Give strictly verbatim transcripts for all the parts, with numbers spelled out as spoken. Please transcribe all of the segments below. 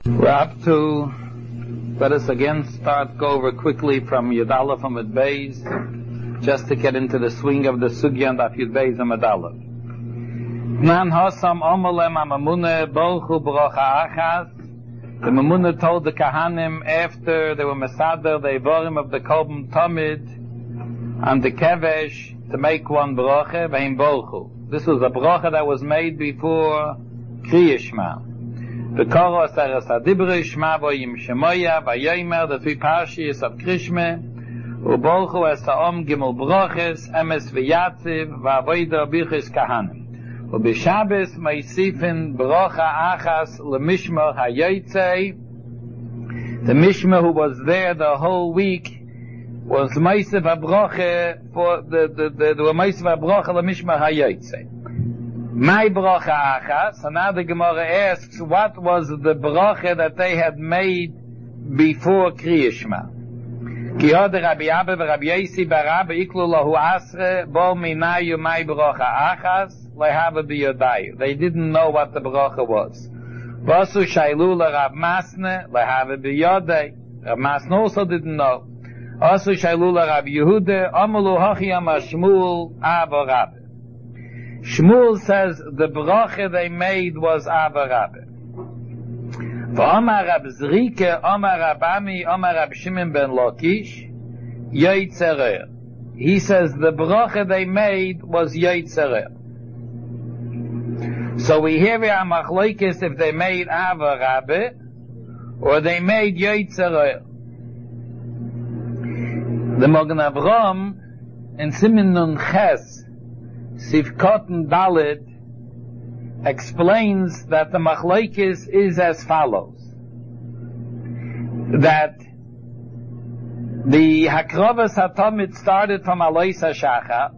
We're up to, let us again start, go over quickly from Yud Aleph and Yud Beis, just to get into the swing of the Sugya and Yud Beis and Yud Aleph. Nan Hosam Omelem Amamune Bolchu Brocha Achas. The Mamuna told the Kahanim after they were Mesader, the Evorim of the Kolbim Tomid, and the Kevesh, to make one Brocha, Vein Bolchu. This was a Brocha that was made before Kriya Shema. The Koro Aseres HaDibri, Shema Voyim Shemoya, Vayomer, the three Parshiyos of Krishme, Ubolchu Es Ha'om Gimel Broches, Emes V'Yatziv, V'Avoida Bichis Kahanim. Ubishabes Meisifin Brocha Achas L'Mishmer HaYotzei. The Mishmer who was there the whole week was Meisiv HaBrocha for the, the, the, the Meisiv HaBrocha L'Mishmer HaYotzei. My Brocha Achas. So now the Gemara asks, what was the Brocha that they had made before Kriya Shema? Ki hod Rabbi Abba v'Rabbi Yosi bar Abba iklu lahu asre bo minayu my Brocha Achas lehava biyodayu. They didn't know what the Brocha was. Vasu shailu l'Rab Masne lehava biyodai. Rab Masne also didn't know. Vasu shailu l'Rab Yehuda amulu hachi amar Shmuel ava Rabbe. Shmuel says the bracha they made was Ava Rabbe. V'Amar Rab Zrike, Amar Rab Ami, Amar Rab Shimon ben Lakish, Yoitzerer. He says the bracha they made was Yoitzerer. So we hear a machlokes if they made Ava Rabbe or they made Yoitzerer. The Magen Avram in Siman Nun Ches Sivkot and Dalet explains that the machlokes is as follows: that the Hakrovas Hatomid started from Alois HaShacha,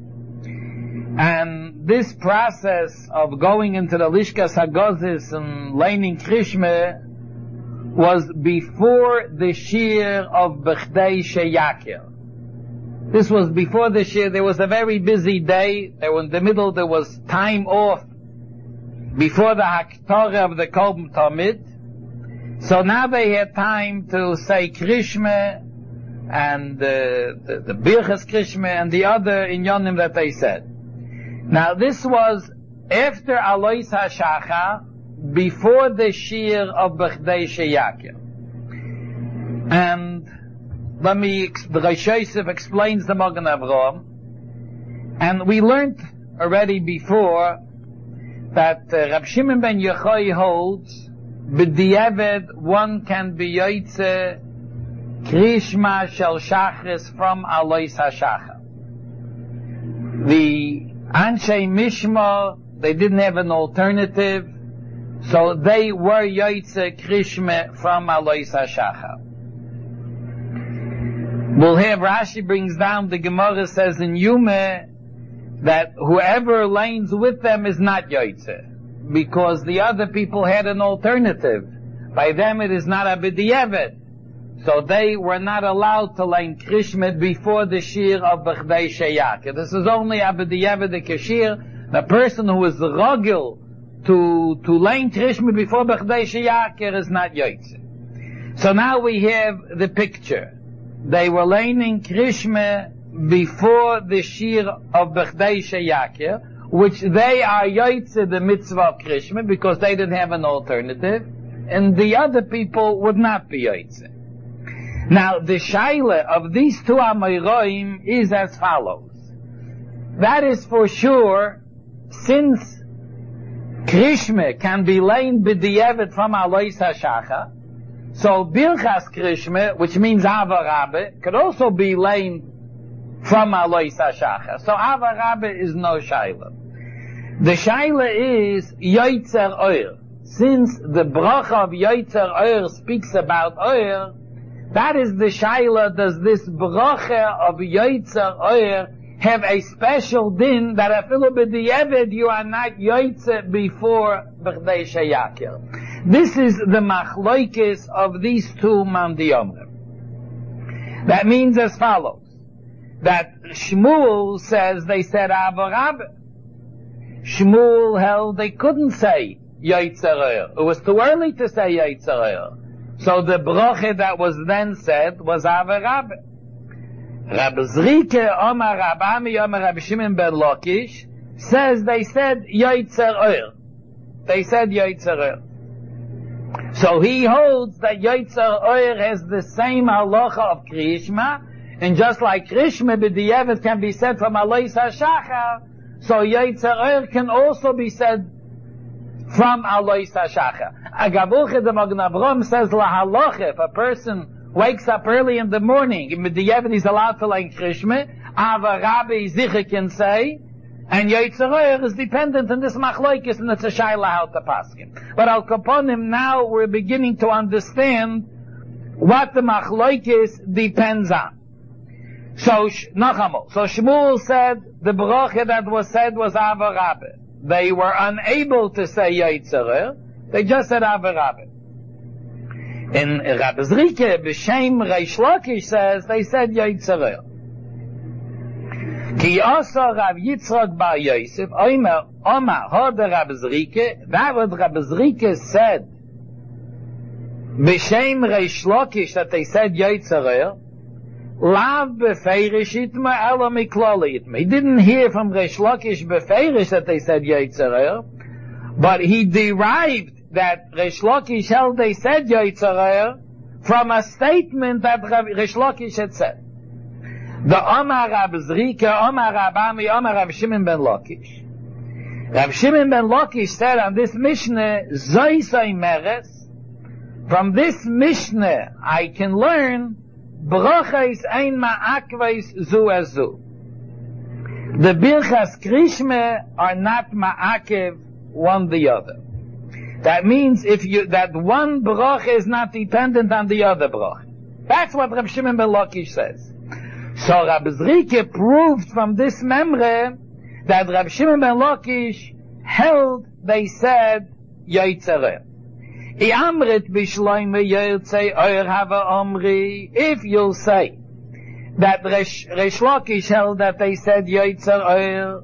and this process of going into the Lishkas HaGozis and laning Krishme was before the Shir of Bechdei Sheyakir. This was before this year. There was a very busy day. There was in the middle, there was time off before the Haktorah of the Kolbim Tomid. So now they had time to say Krishme and uh, the, the Birchas Krishme and the other inyonim that they said. Now this was after Alois HaShacha, before the Shir of Bechdei Sheyakir. And let me, the Rosh Yosef explains the Magen Avraham, and we learned already before that uh, Rab Shimon ben Yochai holds, b'diavad one can be yoytze krishma shel shachris from Alois HaShacha. The Anshe Mishma, they didn't have an alternative, so they were yoytze krishma from Alois HaShacha. We'll have Rashi brings down, the Gemara says in Yume that whoever lanes with them is not Yoitze, because the other people had an alternative. By them it is not a b'diavad. So they were not allowed to lane Krishmet before the Shir of Bechdei Sheyakir. This is only a b'diavad the Kashir. The person who is rogil to, to lane Krishmet before Bechdei Sheyakir is not Yoitze. So now we have the picture. They were laning Krishme before the Shir of Bechdei Sheyakir, which they are Yoitze the mitzvah of Krishme because they didn't have an alternative, and the other people would not be Yoitze. Now the Shaila of these two Amoraim is as follows. That is for sure, since Krishme can be lain b'diavad from Alois HaShacha, so Birchas Krishme, which means Ava Rabbe, could also be lain from Alois HaShacha. So Ava Rabbe is no Shaila. The Shaila is Yoitzer Oyer. Since the bracha of Yoitzer Oyer speaks about Oyer, that is the Shaila, does this bracha of Yoitzer Oyer have a special din that afilu b'diavad you are not Yoitzer before Bechdei Sheyakir. This is the machlokes of these two mandiyomim. That means as follows: that Shmuel says they said Ava Rabbe. Shmuel held they couldn't say Yetzer. It was too early to say Yetzer. So the bracha that was then said was Ava Rabbe. Rabbi Zrike Omar Rabami Omar Rabbi Shimon ben Lakish says they said Yetzer. They said Yetzer. So he holds that Yetzer has the same halacha of Krishma, and just like Krishma b'di'evet can be said from Alois HaShachar, so Yetzer can also be said from Alois HaShachar. Agavuche the Magen Avraham says lahalacha, if a person wakes up early in the morning, in b'di'evet he's allowed to like Krishma, Ava Rabbi Zicha can say, and Yetzer is dependent on this machlokes, and it's a shayla how to paskin. But al kaponim, now we're beginning to understand what the machlokes depends on. So, Nachamo, so Shmuel said the bracha that was said was Ava Rabbe. They were unable to say Yetzer, they just said Ava Rabbe. In Rabbi Zrike, B'Shem Reish Lakish says, they said Yetzer. Ki asa Rav Yitzchak bar Yosef, Omer, Omar, Hod Rabbi Zrike, that what Rabbi Zrike said, B'Shem Reish Lakish, that they said Yetzer, Lav befeirish itma ela miklali itma. He didn't hear from Reish Lakish befeirish that they said Yetzer, but he derived that Reish Lakish held they said Yetzer from a statement that Reish Lakish had said. The Omar Rab Zrike, Omar Rabami, Omar Rab Shimon ben Lakish. Rab Shimon ben Lakish said on this Mishnah, Zoisai Meres, from this Mishnah I can learn Brachais ein ma'akveis zu ezu. The Birchas Krishma are not ma'akev one the other. That means if you, that one bracha is not dependent on the other bracha. That's what Rab Shimon ben Lakish says. So Rab Zrike proved from this memre that Rab Shimon ben Lakish held, they said, Yetzer. If you'll say that Reish Lakish held that they said Yetzer,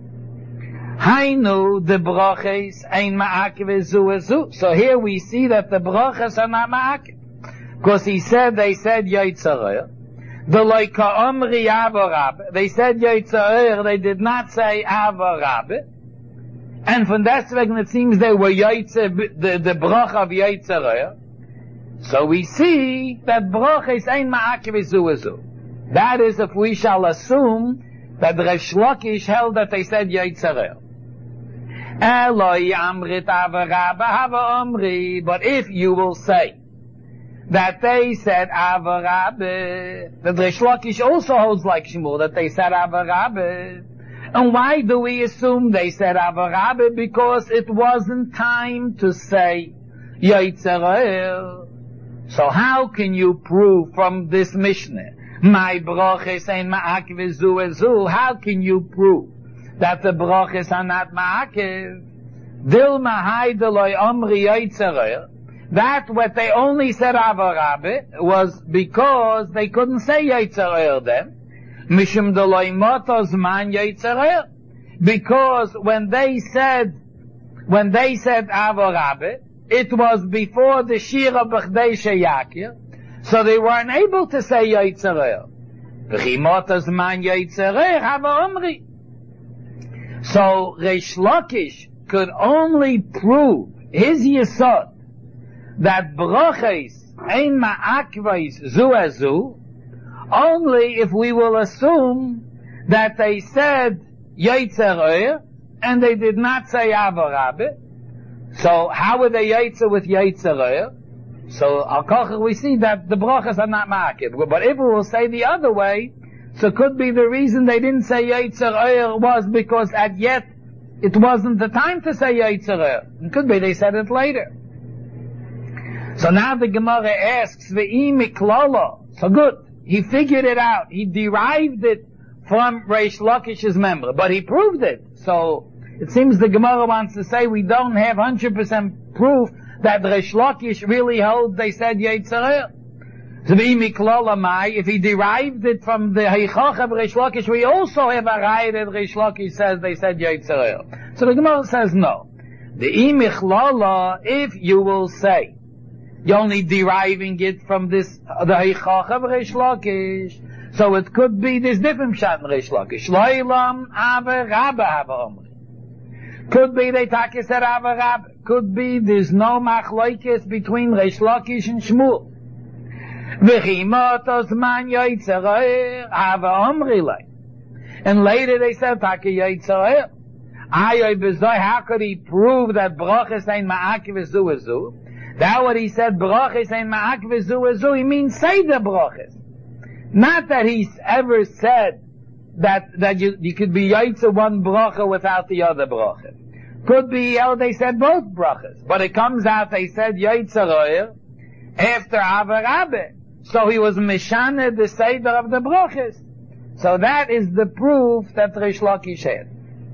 Hainu the brachas ein ma'akev zu ezu. So here we see that the brachas are not ma'akev, because he said they said Yetzer. The loika omri ava rabbe, they said Yetzer, they did not say ava rabbe. And from that wegen it seems they were Yetzer, the, the bracha of Yetzer. So we see that bracha is ein ma'akev zu ezu. That is if we shall assume that Reish Lakish held that they said Yetzer. Eloi amrit ava rabbe hava omri. But if you will say that they said ava rabbe, that Reish Lakish also holds like Shmuel, that they said ava rabbe. And why do we assume they said Ava Rabbe? Because it wasn't time to say Yetzer. So how can you prove from this Mishnah, my brachas ein ma'akev zu ezu, how can you prove that the brachas are not ma'akev? Dilma haydeloi omri Yetzer. That what they only said Ava Rabbe was because they couldn't say Yetzer then. Mishum deloi motos man Yetzer. Because when they said, when they said Ava Rabbe, it was before the Shira B'chdei Sheyakir, so they weren't able to say Yetzer. V'chi motos man Yetzer hava omri. So Reish Lakish could only prove his yesod that brachos ein ma'akveis zu ezu only if we will assume that they said Yetzer and they did not say Ava Rabbe. So how were they Yetzer with Yetzer? So al kocher we see that the brachas are not ma'akev. But if we will say the other way, so could be the reason they didn't say Yetzer was because at yet it wasn't the time to say Yetzer. It could be they said it later. So now the Gemara asks, Ve'i miklala. So good. He figured it out. He derived it from Reish Lakish's member, but he proved it. So it seems the Gemara wants to say we don't have one hundred percent proof that Reish Lakish really holds they said Yetzer. So if he derived it from the Heichach of Reish Lakish, we also have a raya that Reish Lakish says they said Yetzer. So the Gemara says no. The imichlala, if you will say, you're only deriving it from this, the heichach of Reish Lakish. So it could be, there's different pshat in Reish Lakish. Loilam ave rabbe have omri. Could be they take said ave rabbe. Could be there's no machloikis between Reish Lakish and Shmuel. V'chimotos man yoitzer ave omri lei. And later they said take yoitzer. How could he prove that brachas ain't ma'akiv zu zu? That what he said, brachas ain't ma'akiv zu zu, he means say the brachas. Not that he's ever said that, that you, you could be yaitza one bracha without the other bracha. Could be, oh, they said both brachas. But it comes out they said yaitza royer after avarabe. So he was mishane the seder of the brachas. So that is the proof that Reish Lakish had.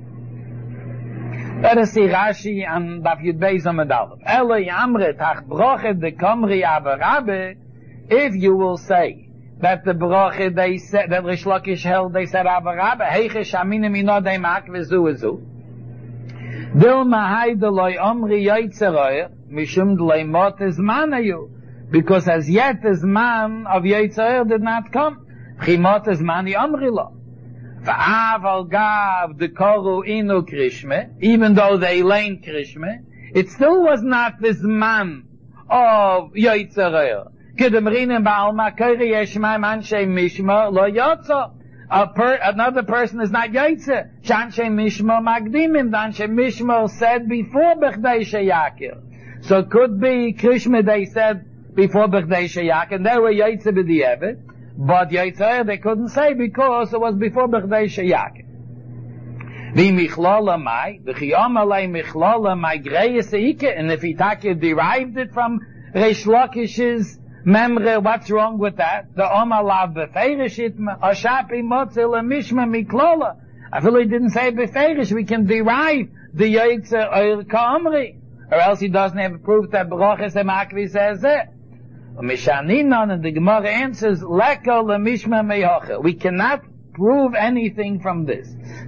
Let us see Rashi and Daf Yud Beis Amud Aleph. Eloi amre tach brochet de kamri avarabe. If you will say that the brochet they said that Reish Lakish held, they said avarabe heiche shamine mino de mak vezu vezu. Dil mahai de loy amri yaitzeroyer mishum de loy mot ezmanayu, because as yet the man of yaitzeroyer did not come. Chimot ezmani amri lo. Va'aval gav the koru inu krishme, even though they lane krishme, it still was not this man of Yitzhak. Kedemrinen ba'alma keri yeshmai manshe mishma lo yotza. A per, another person is not Yitzhak. Shanshe mishma magdimim, Shanshe mishma said before bechdei sheyakir. So it could be krishme they said before bechdei sheyakir, and they were Yitzhak b'di'evet. But Yitzhak they couldn't say because it was before Bechdei Sheyakir. The Michlala Mai, the Chiyam Alei Michlala Mai Greyes Eike, and if Itake derived it from Reish Lakish's memre, what's wrong with that? The Om Alav Befeirish Itma, Ashapi Motzil Mishma Miklala. I feel he didn't say Befeirish, we can derive the Yitzhak Oir Ka'amri, or else he doesn't have proof that Brachas Emakvi says that. And the Gemara answers, we cannot prove anything from this.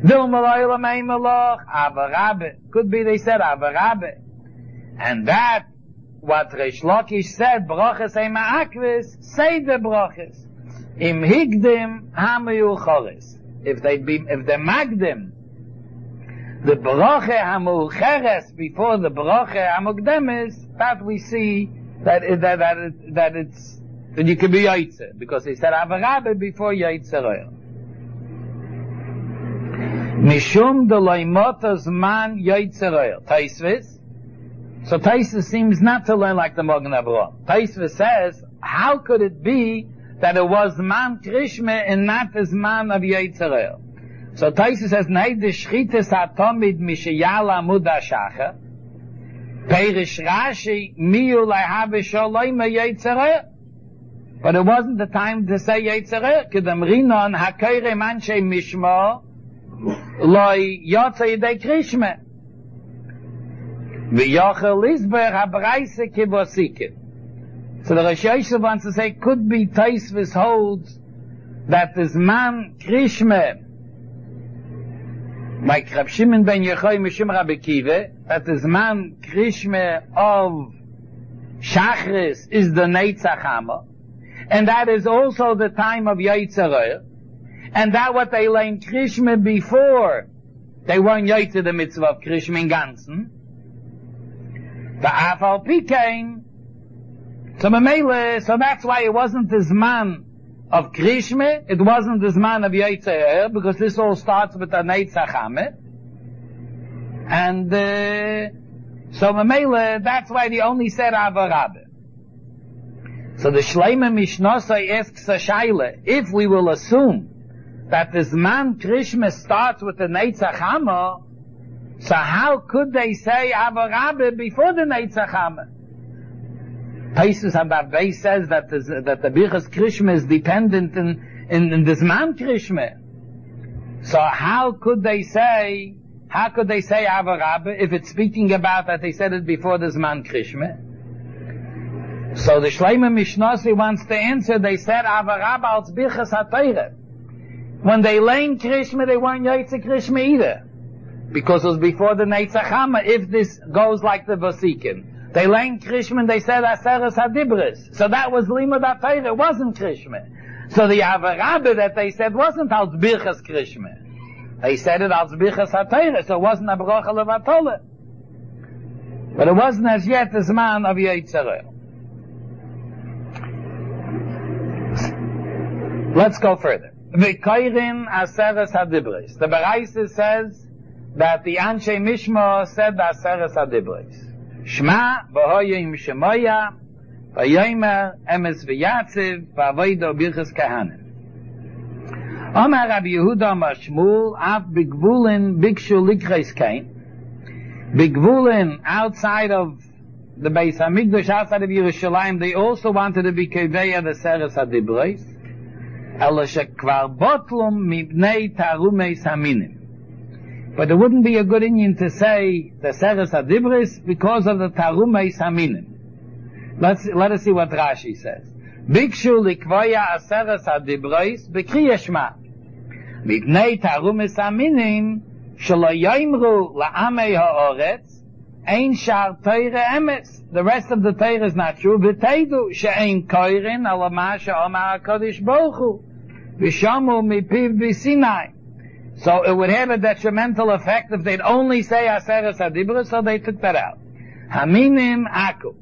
Could be they said avarabe. And that, what Reish Lakish said, brachas ei ma'akvis, say the brachas. Im higdim hamayu choris. If they be, if they magdim, the bracha hamucheres before the bracha hamukdemis, that we see that it, that that it, that it's that you can be yaitze, because he said avarabe before yaitze royer. Mishum de loimotas man yaitze royer. Taisvis. So Taisvis seems not to learn like the Magen Avraham. Taisvis says, how could it be that it was man krishme and not as man of yaitze royer? So Taisvis says, nei de shchites atomid mishayala muda shacha. Perish Rashi, miu have shaloima Yitzhak. But it wasn't the time to say Yitzhak. Kedem rinon hakoyre manche mishma loy yotza yidei krishme. V'yochel lisber habraise kibosikim. So the Rosh Hashanah wants to say, could be Taisvis holds that this man krishme, like Rab Shimon ben Yochai Mishum Rabbi Kiva, that this man Krishme of Shachris is the Neitzach Hama, and that is also the time of Yitzhak, and that what they learned Krishme before, they weren't Yitzhak the mitzvah of Krishme in Ganzen. The Afal Pikein, so Mamele, so that's why it wasn't this man of Krishme, it wasn't this man of Yitzhak, because this all starts with the Neitzach Hama. And, uh, so Mamele, that's why they only said avarabe. So the Shleima Mishnasai asks a shaila, if we will assume that this man Krishma starts with the Neitzach Hama, so how could they say avarabe before the Neitzach Hama? Taisus Abavei says that this, that the Birchas Krishma is dependent in, in, in this man Krishma. So how could they say, how could they say avarabe if it's speaking about that they said it before this man Krishma? So the Shleima Mishnasi wants to answer, they said avarabe als Birchas HaTorah. When they lane Krishma, they weren't Yitzhak Krishma either. because it was before the Netzach Hama, if this goes like the Vasikin. They learned Krishma, they said Aseres HaDibris. So that was Limud HaTorah, it wasn't Krishma. So the Avarabbe that they said wasn't als Birchas Krishma. They said it als Birchas HaTorah, so it wasn't a Bracha Levatola. But it wasn't as yet the Zman of Yetzirah. Let's go further. V'koirin Aseres HaDibris. The Baraisa says that the Anshe Mishma said Aseres HaDibris. Shema v'hoyim shemoya v'yomer emes v'yatziv v'avoido birchas kahanim. Omar Rabbi Yehuda Amar Shmuel af bigvulin bikshu likreis kain. Bigvulin outside of the Beis Hamikdash, outside of Yerushalayim, they also wanted to be keveya the Aseres HaDibris. Ela shekvar botlum mibnei tarumeis haminim. But it wouldn't be a good Indian to say the Aseres HaDibris because of the Tarumeis Haminim. Let's, let us see what Rashi says. Bikshu likvoya Aseres HaDibris b'kriya shma. Mipnei Tarumeis Haminim shelo yoimru la'amei ha'oretz ein shar Torah emes. The rest of the Torah is not true. V'teidu she'ein koirin ala ma she'omar HaKadosh Baruch Hu v'shamu mipiv b'Sinai. So it would have a detrimental effect if they'd only say Aseres HaDibros, so they took that out. Haminim Aku.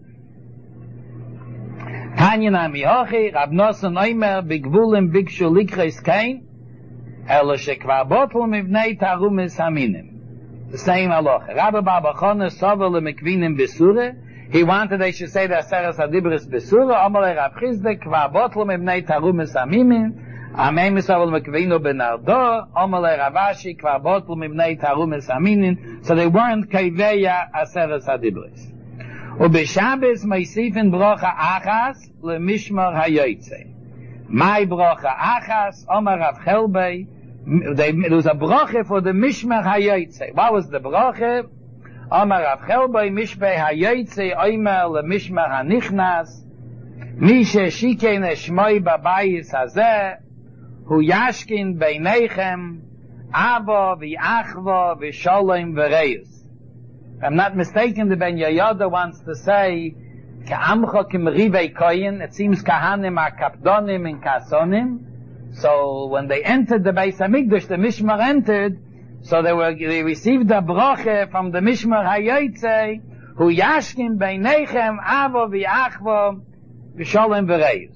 Tanya Nami Hochi, Rab Nosson Oimer, Bigvulim Bigshu Likreis Kain, Elo Shekvar Botel Mivnei Tarumis Haminim. The same halacha. Rabbi Baba Chona Sovel Mekvinim Besure, he wanted they should say the Aseres HaDibros Besure, Omer Rab Chizde, Kvar Botel Mivnei Tarumis Haminim, Amei Misavel Mekvino Benardo, Omele Ravashi, Kvar Botel Mibnei Tarumis Aminin, so they weren't Kaiveya Aseres HaDibris. Ubeshabes Meisifin Brocha Achas, Le Mishmar Hayoytze. My Brocha Achas, Omer Rav Chelbei, there was a Brocha for the Mishmar Hayoytze. What was the Brocha? Omer Rav Chelbei, Mishmar Hayoytze, Omer Le Mishmar Hanichnas, Mishe Shikein Eshmoi Babayis Hazeh, Hu yashkin beinechem, ava v'achva v'sholem v'reus. If I'm not mistaken, the Ben Yehoyada wants to say, Ka'amcha kimrivei koyin, it seems kahanim are kapdonim and kasonim. So when they entered the Beis Hamikdash, the Mishmar entered, so they were, they received the bracha from the Mishmar Hayoytze, Hu yashkin beinechem, ava v'achva v'sholem v'reus.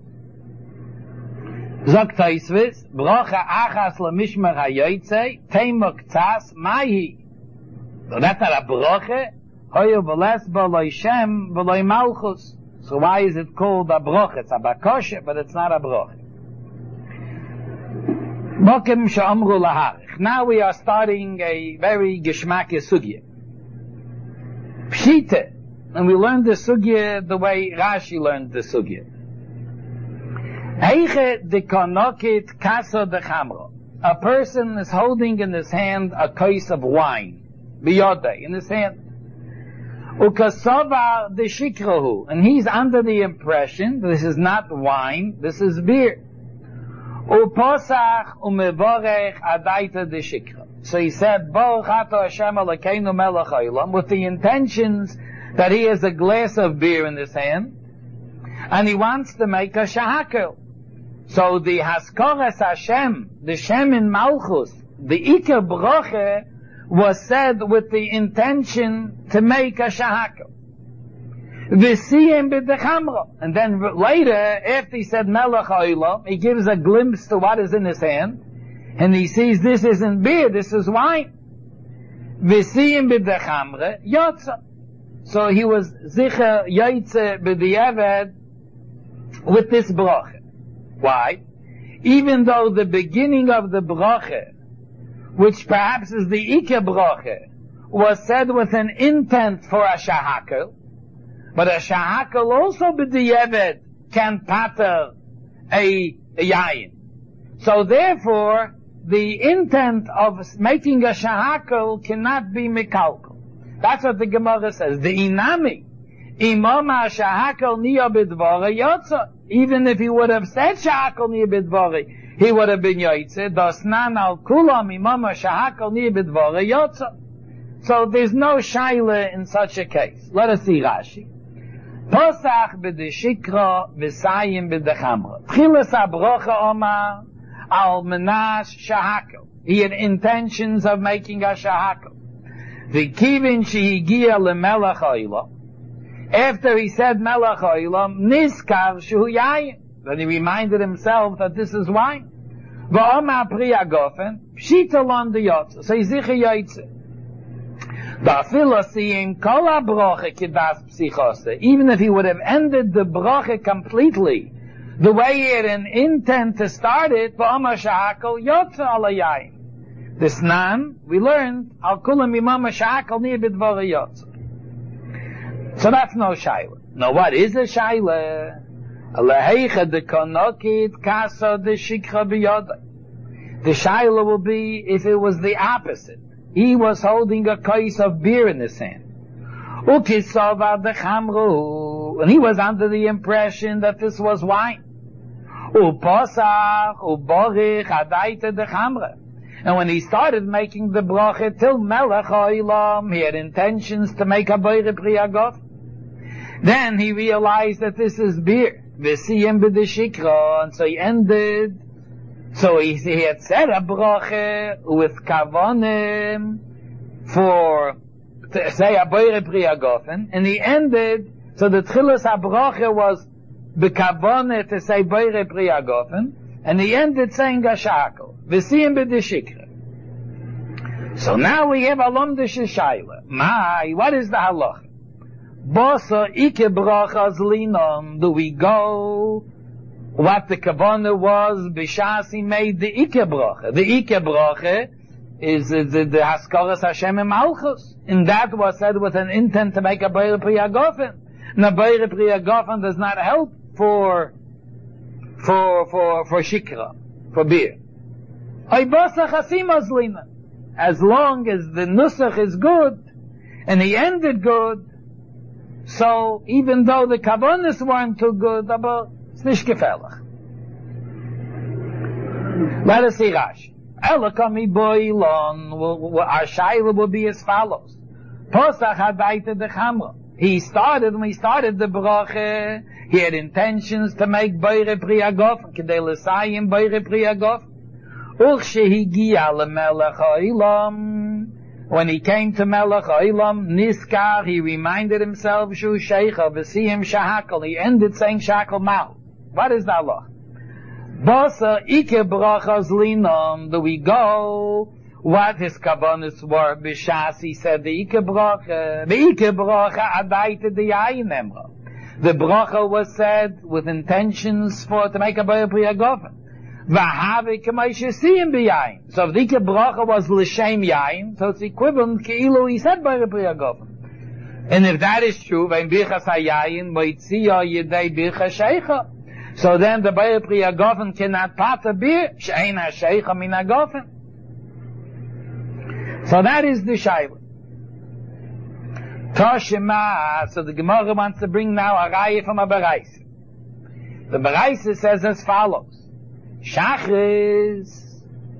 Sagt Taisvis, Brocha Achas la Mishmar Hayoytze, Teimok Tzas, Mahi. So that's not a Brocha, Hoyo V'les B'loi Shem, V'loi Malchus. So why is it called a Brocha? It's a Bakoshe, but it's not a Brocha. Mokim Sha'amru Laharich. Now we are starting a very Geshmake Sugya. Pshite. And we learned the Sugya the way Rashi learned the Sugya. A person is holding in his hand a case of wine, biyode, in his hand. Ukasovar de shikrahu, and he's under the impression this is not wine, this is beer. Uposach umevorech adaita de shikra. So he said, Baruch ato Hashem Elokeinu melech haolam, with the intentions that he has a glass of beer in his hand, and he wants to make a shahakel. So the Haskaras Hashem, the Shem in Malchus, the Iker Broche, was said with the intention to make a shahakel. V'siyem b'dechamra. And then later, after he said Melech Haolam, he gives a glimpse to what is in his hand, and he sees this isn't beer, this is wine. V'siyem b'dechamra, yotza. So he was zicher yotze b'diavad with this broche. Why? Even though the beginning of the bracha, which perhaps is the Ike bracha, was said with an intent for a shahakel, but a shahakel also b'diavad can pater a, a yayin. So therefore, the intent of making a shahakel cannot be mikalkel. That's what the Gemara says. The inami, Imama shahakal niya bidvara yotza. Even if he would have said shahakal niya bidvara, he would have been yotze. Dasnan al kulam imama shahakal niya bidvara yotza. So there's no shaila in such a case. Let us see Rashi. Posach b'deshikra v'sayim b'dechamra. Tchilas abrocha omar al menash shahakal. He had intentions of making a shahakal. V'kivin shehigia lemelach ha'olam. After he said melach ha'olam, niskar shehu yayin. Then he reminded himself that this is wine. V'omar pri agofen, pshita lon deyotza. So he's zicha yotze. Even if he would have ended the bracha completely, the way he had an intent to start it, this nan, we learned, al kulam imam shakal ni bidvar yotza. So that's no shaila. Now what is a shaila? The shaila will be if it was the opposite. He was holding a case of beer in his hand. And he was under the impression that this was wine. And when he started making the bracha till melech ha'olam, he had intentions to make a beire pri agofen. Then he realized that this is beer. And so he ended. So he, he had said a bracha with kavonim for to say a beire pri agofen, and he ended. So the tchilas habracha was bekavone to say beire pri agofen, and he ended saying a shakel v'siyim b'deshikra. So now we have a lomdish shayla. My, what is the halacha? Bosa ike brachas linon. Do we go? What the kavanah was, b'shas he made the Ike bracha. The Ike bracha is uh, the, the Haskaras Hashem and Malchus. And that was said with an intent to make a Beire Pri Agofen. Now Beire Pri Agofen does not help for, for, for, for Shikra, for beer. As long as the Nusach is good, and he ended good, so even though the Kavanas weren't too good, but it's nicht gefährlich. Let us see Rashi. Elokami boilon, our shaila will be as follows. Posach hadaita de chamra. He started, when he started the bracha, he had intentions to make beire pri agofen, kedei l'sayim beire pri agofen. Uch shehigia lemelech ha'olam. When he came to melech ha'olam, niskar, he reminded himself, shu sheikha, v'siyim shahakal. He ended saying shakal mal. What is the Allah? Basa ike brachas linom. Do we go? What his kavanas were? B'shas, he said the ike bracha. The ike bracha adaita the yayin emra. The bracha was said with intentions for to make a beire pri agofen. V'havi k'may shesiyim b'yayin. So if the ike bracha was l'shem yayin, so it's equivalent k'ilu he said beire pri agofen. And if that is true, v'im birchas hayayin moitziya yedei birchas sheicha. So then the beire pri agofen cannot part a beer. She'ein ha-sheicha min agofen. So that is the shayla. Toshima. So the Gemara wants to bring now a raya from a Baraisa. The Baraisa says as follows. Shachris.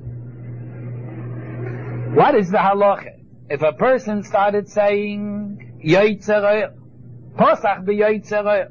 What is the halacha? If a person started saying Yoitzer Posach b'Yoitzer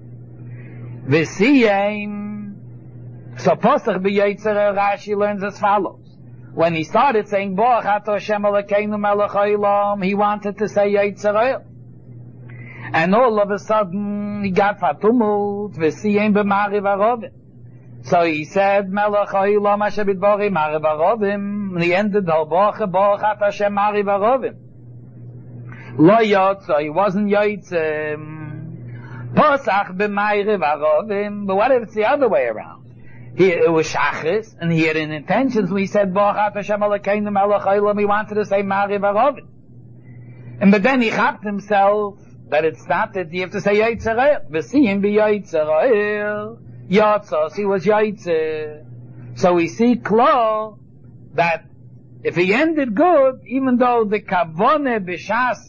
V'siyem. So Posach b'Yoitzer Rashi learns as follows. When he started saying Boach Ato Hashem Elokeinu Melech Haolam, he wanted to say Yoitzer. And all of a sudden he got Fatumut V'siyem b'Mariv Arovim. So he said Melech Haolam Asher B'dvari Mariv Arovim, and he ended the Boach Boach Ato Hashem Mariv Arovim. Lo Yotza, he wasn't Yoitzer. Posach b'Mariv Arovim. But what if it's the other way around? He, it was Shachris, and he had an intentions when he said Boach Hashem Elokeinu Melech Haolam, he wanted to say Mariv Arovim. And but then he chapped himself that it's not that you have to say Yoitzer. V'siyim b'Yoitzer Yotzos, he was Yoitzer. So we see klar that if he ended good, even though the kavone b'shas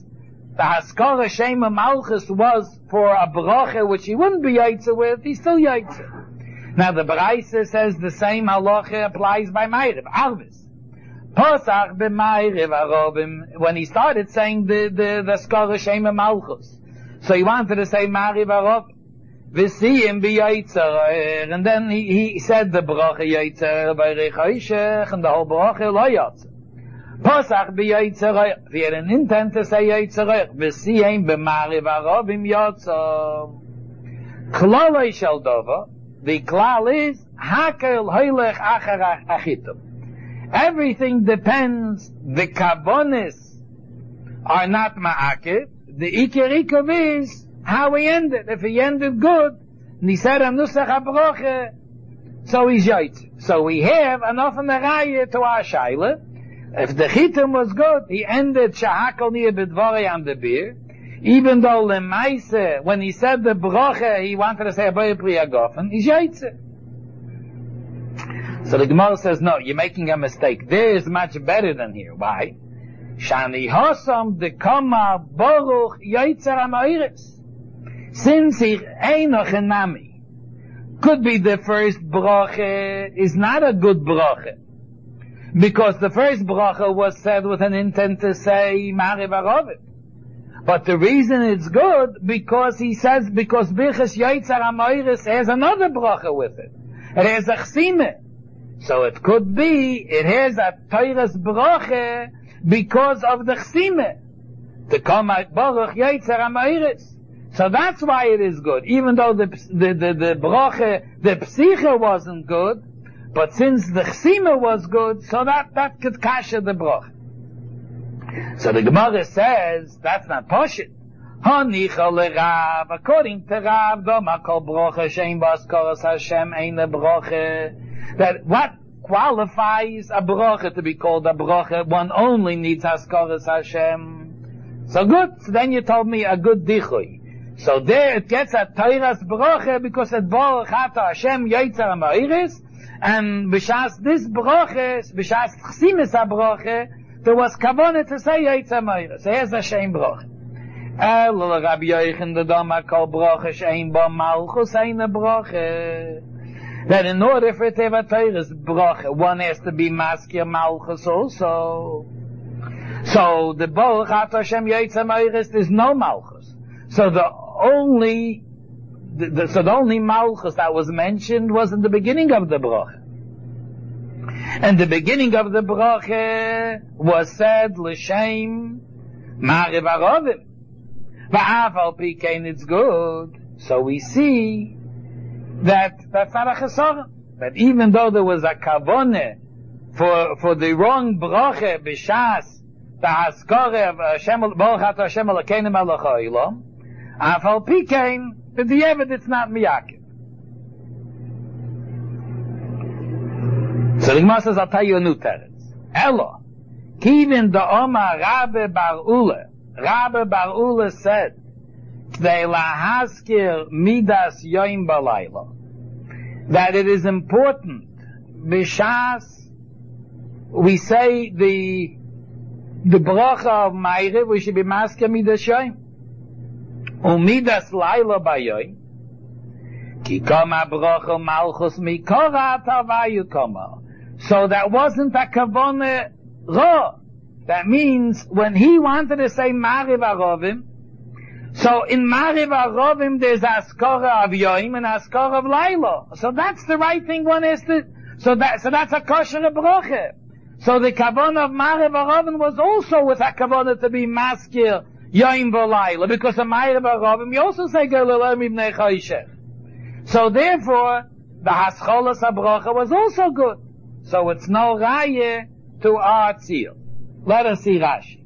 the Haskara Shema Malchus was for a bracha which he wouldn't be Yaitzer with, he's still Yaitzer. Now the Baraisa says the same halacha applies by Ma'ariv, Arvis. Posach b'Ma'ariv Arobim, when he started saying the, the, the Haskara Shema Malchus. So he wanted to say Ma'ariv Arobim. V'siyim b'Yaitzer, and then he, he said the bracha Yaitzer by Rechaishech, and the whole bracha lo Yaitzer. Posach b'Yaitzer, he had an intent to say Yaitzer, v'siyim b'Ma'ariv Arobim Yaitzer. Klalei shel dova, the klal is, hakel hoylech achar achitum. Everything depends, the kavonis are not ma'akiv, the ikirikav is, how he ended. If he ended good, and he said Anusach HaBroche, so he's Yaitzer. So we have enough in the Raya to our Shaila. If the Chitim was good, he ended Shahakal Niyah B'Dvorei on the beer. Even though Lemaise, when he said the Broche, he wanted to say Abayah Pri Agofen, he's Yaitzer. So the Gemara says, no, you're making a mistake. There is much better than here. Why? Shani Hosam Dekama Baruch Yaitzer HaMa'iris. Since he Einoch and Nami could be the first bracha is not a good bracha, because the first bracha was said with an intent to say Ma'ariv Arobim. But the reason it's good because he says because Birchas Yaitzer HaMa'iris has another bracha with it. It has a chsime, so it could be it has a Torah's bracha because of the chsime. To come out Baruch Yaitzer HaMa'iris. So that's why it is good, even though the the the, the bracha, the psicha wasn't good, but since the chsima was good, so that that could kasha the bracha. So the Gemara says that's not poshit. Hanicha leRav, according to Rav, doma kol bracha shein b'askaras Hashem ein a bracha. That what qualifies a bracha to be called a bracha? One only needs askaras Hashem. So good. So then you told me a good dichui. So there it gets a Torah's bracha because it Baruch Ata Hashem Yaitzer HaMa'iris, and b'shas this bracha, b'shas chsimis ha-bracha, there was kavanah to say Yaitzer HaMa'iris. Here's a shame bracha. El Rabbi Yochanan the Dama kol bracha shein ba malchus ein a bracha. That in order for it to have a Torah's bracha, one has to be maskir malchus also. So the Baruch Ata Hashem Yaitzer HaMa'iris is no malchus. So the only, the, the, so the only malchus that was mentioned was in the beginning of the bracha. And the beginning of the bracha was said, L'shem Ma'ariv Arobim. V'af al pi kein it's good. So we see that that's not a chesaron. That even though there was a kavoneh for, for the wrong bracha, b'shas, the haskare of Hashem, Baruch Ata Hashem Elokeinu melech ha'olam, Afal Pikein, but the evidence it's not miyakif. So the Gemara says, I'll tell you a new teretz. Elo, Kivin da Omar Rabbe Bar Ula, Rabbe Bar Ula said, K'dei lahaskir midas yoim balayla, that it is important, b'shas, we say the, the bracha of Ma'ariv, we should be maskir midas yoim. Umidas laila bayoy, ki kama bracha malchus mikora tavayu kama. So that wasn't a kavone ra. That means when he wanted to say Ma'ariv Arobim, so in Ma'ariv Arobim there's askara of yoim and askara of laila. So that's the right thing one has to. So that so that's a kosher bracha. So the kavone of Ma'ariv Arobim was also with a kavone to be maskir Yoim v'layla, because a Ma'ariv Arobim, you also say Gelilem ibnei Chayshech. So therefore, the Hascholas HaBracha was also good. So it's no Raya to our tzil. Let us see Rashi.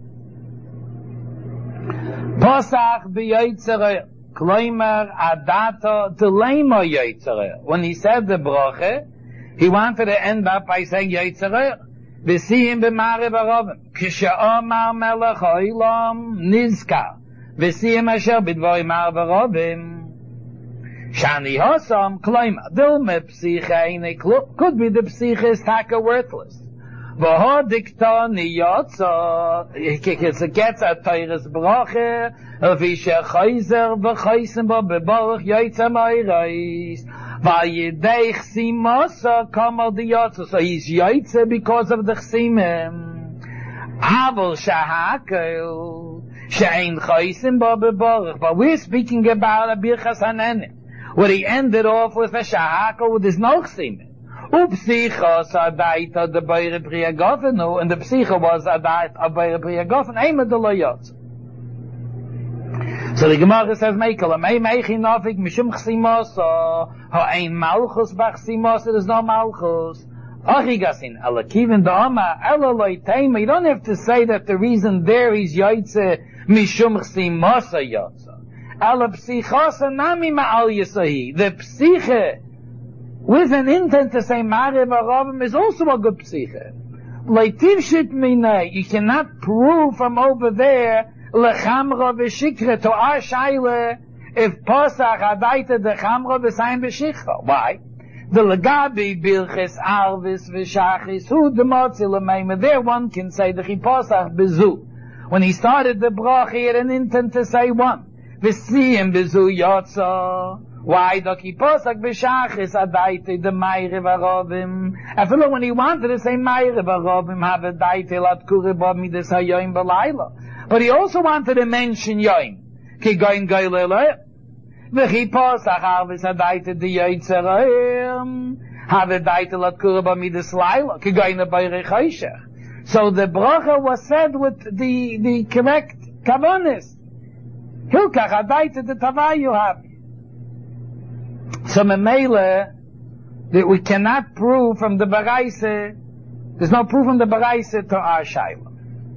Posach b'Yaitzer, Kloimer Adata Telema Yaitzer. When he said the bracha, he wanted to end up by saying Yaitzer. V'siyim b'Ma'ariv Arobim. K'she'omar melech ha'olam nizkar. V'siyim asher b'dvorei Ma'ariv Arobim. Shani hosam kloima. Dilme psicha eine klub. Could be the psicha is taka worthless. V'hodikta niyotza, it gets a teures brache, v'ishe chayzer v'chaysen bo bebaruch yoytza meireis, v'yidei chsimasa kamal diyotza, so he's yoytza because of the chsimim. Aval shahakel, she'ein chaysen bo bebaruch, but we're speaking about a birchas hanenim, where he ended off with a shahakel with his no chsimim. Upsicha sadaita the Beire Priagofenu, and the Psicha was Adait of Beire Priagofen, Ema de Loyot. So the Gemara says, Meikala, Mei Meichi Nafik, Mishum Chsimosa, Ha Ein Malchus Bach Chsimosa, there's no Malchus. Achigasin, Alakivin Dama, Elaloi Tema, you don't have to say that the reason there is Yaitze, Mishum Chsimosa Yotza. Ala Psichasa Nami Ma'al Yisahi, the Psiche, with an intent to say Ma'ariv Aravim is also a good psiche. Leitiv shit minay, you cannot prove from over there lechamra v'shikra to our shaila if Pasach adaita the chamra v'sayim v'shikra. Why? The legabi bilches arvis v'shachis hu demotzi l'meima. There one can say the Pasach bezu. When he started the brach, he had an intent to say one. V'siyim bezu yotza. Why the Pasach b'shachis adaite the Meire v'arovim? After when he wanted to say Meire v'arovim, have a daite lat kuribah midas hayoim b'layla. But he also wanted to mention yoim. Ki goyin goylele. V'chi Pasach arvis adaite the yoytzerayim. Have a daite lat kuribah midas layla. Ki goyin a bayre choshech. So the bracha was said with the, the correct kavanis. Hilkach adaite the tavai you have. So Memele, that we cannot prove from the Baraise, there's no proof from the Baraise to our Shaila.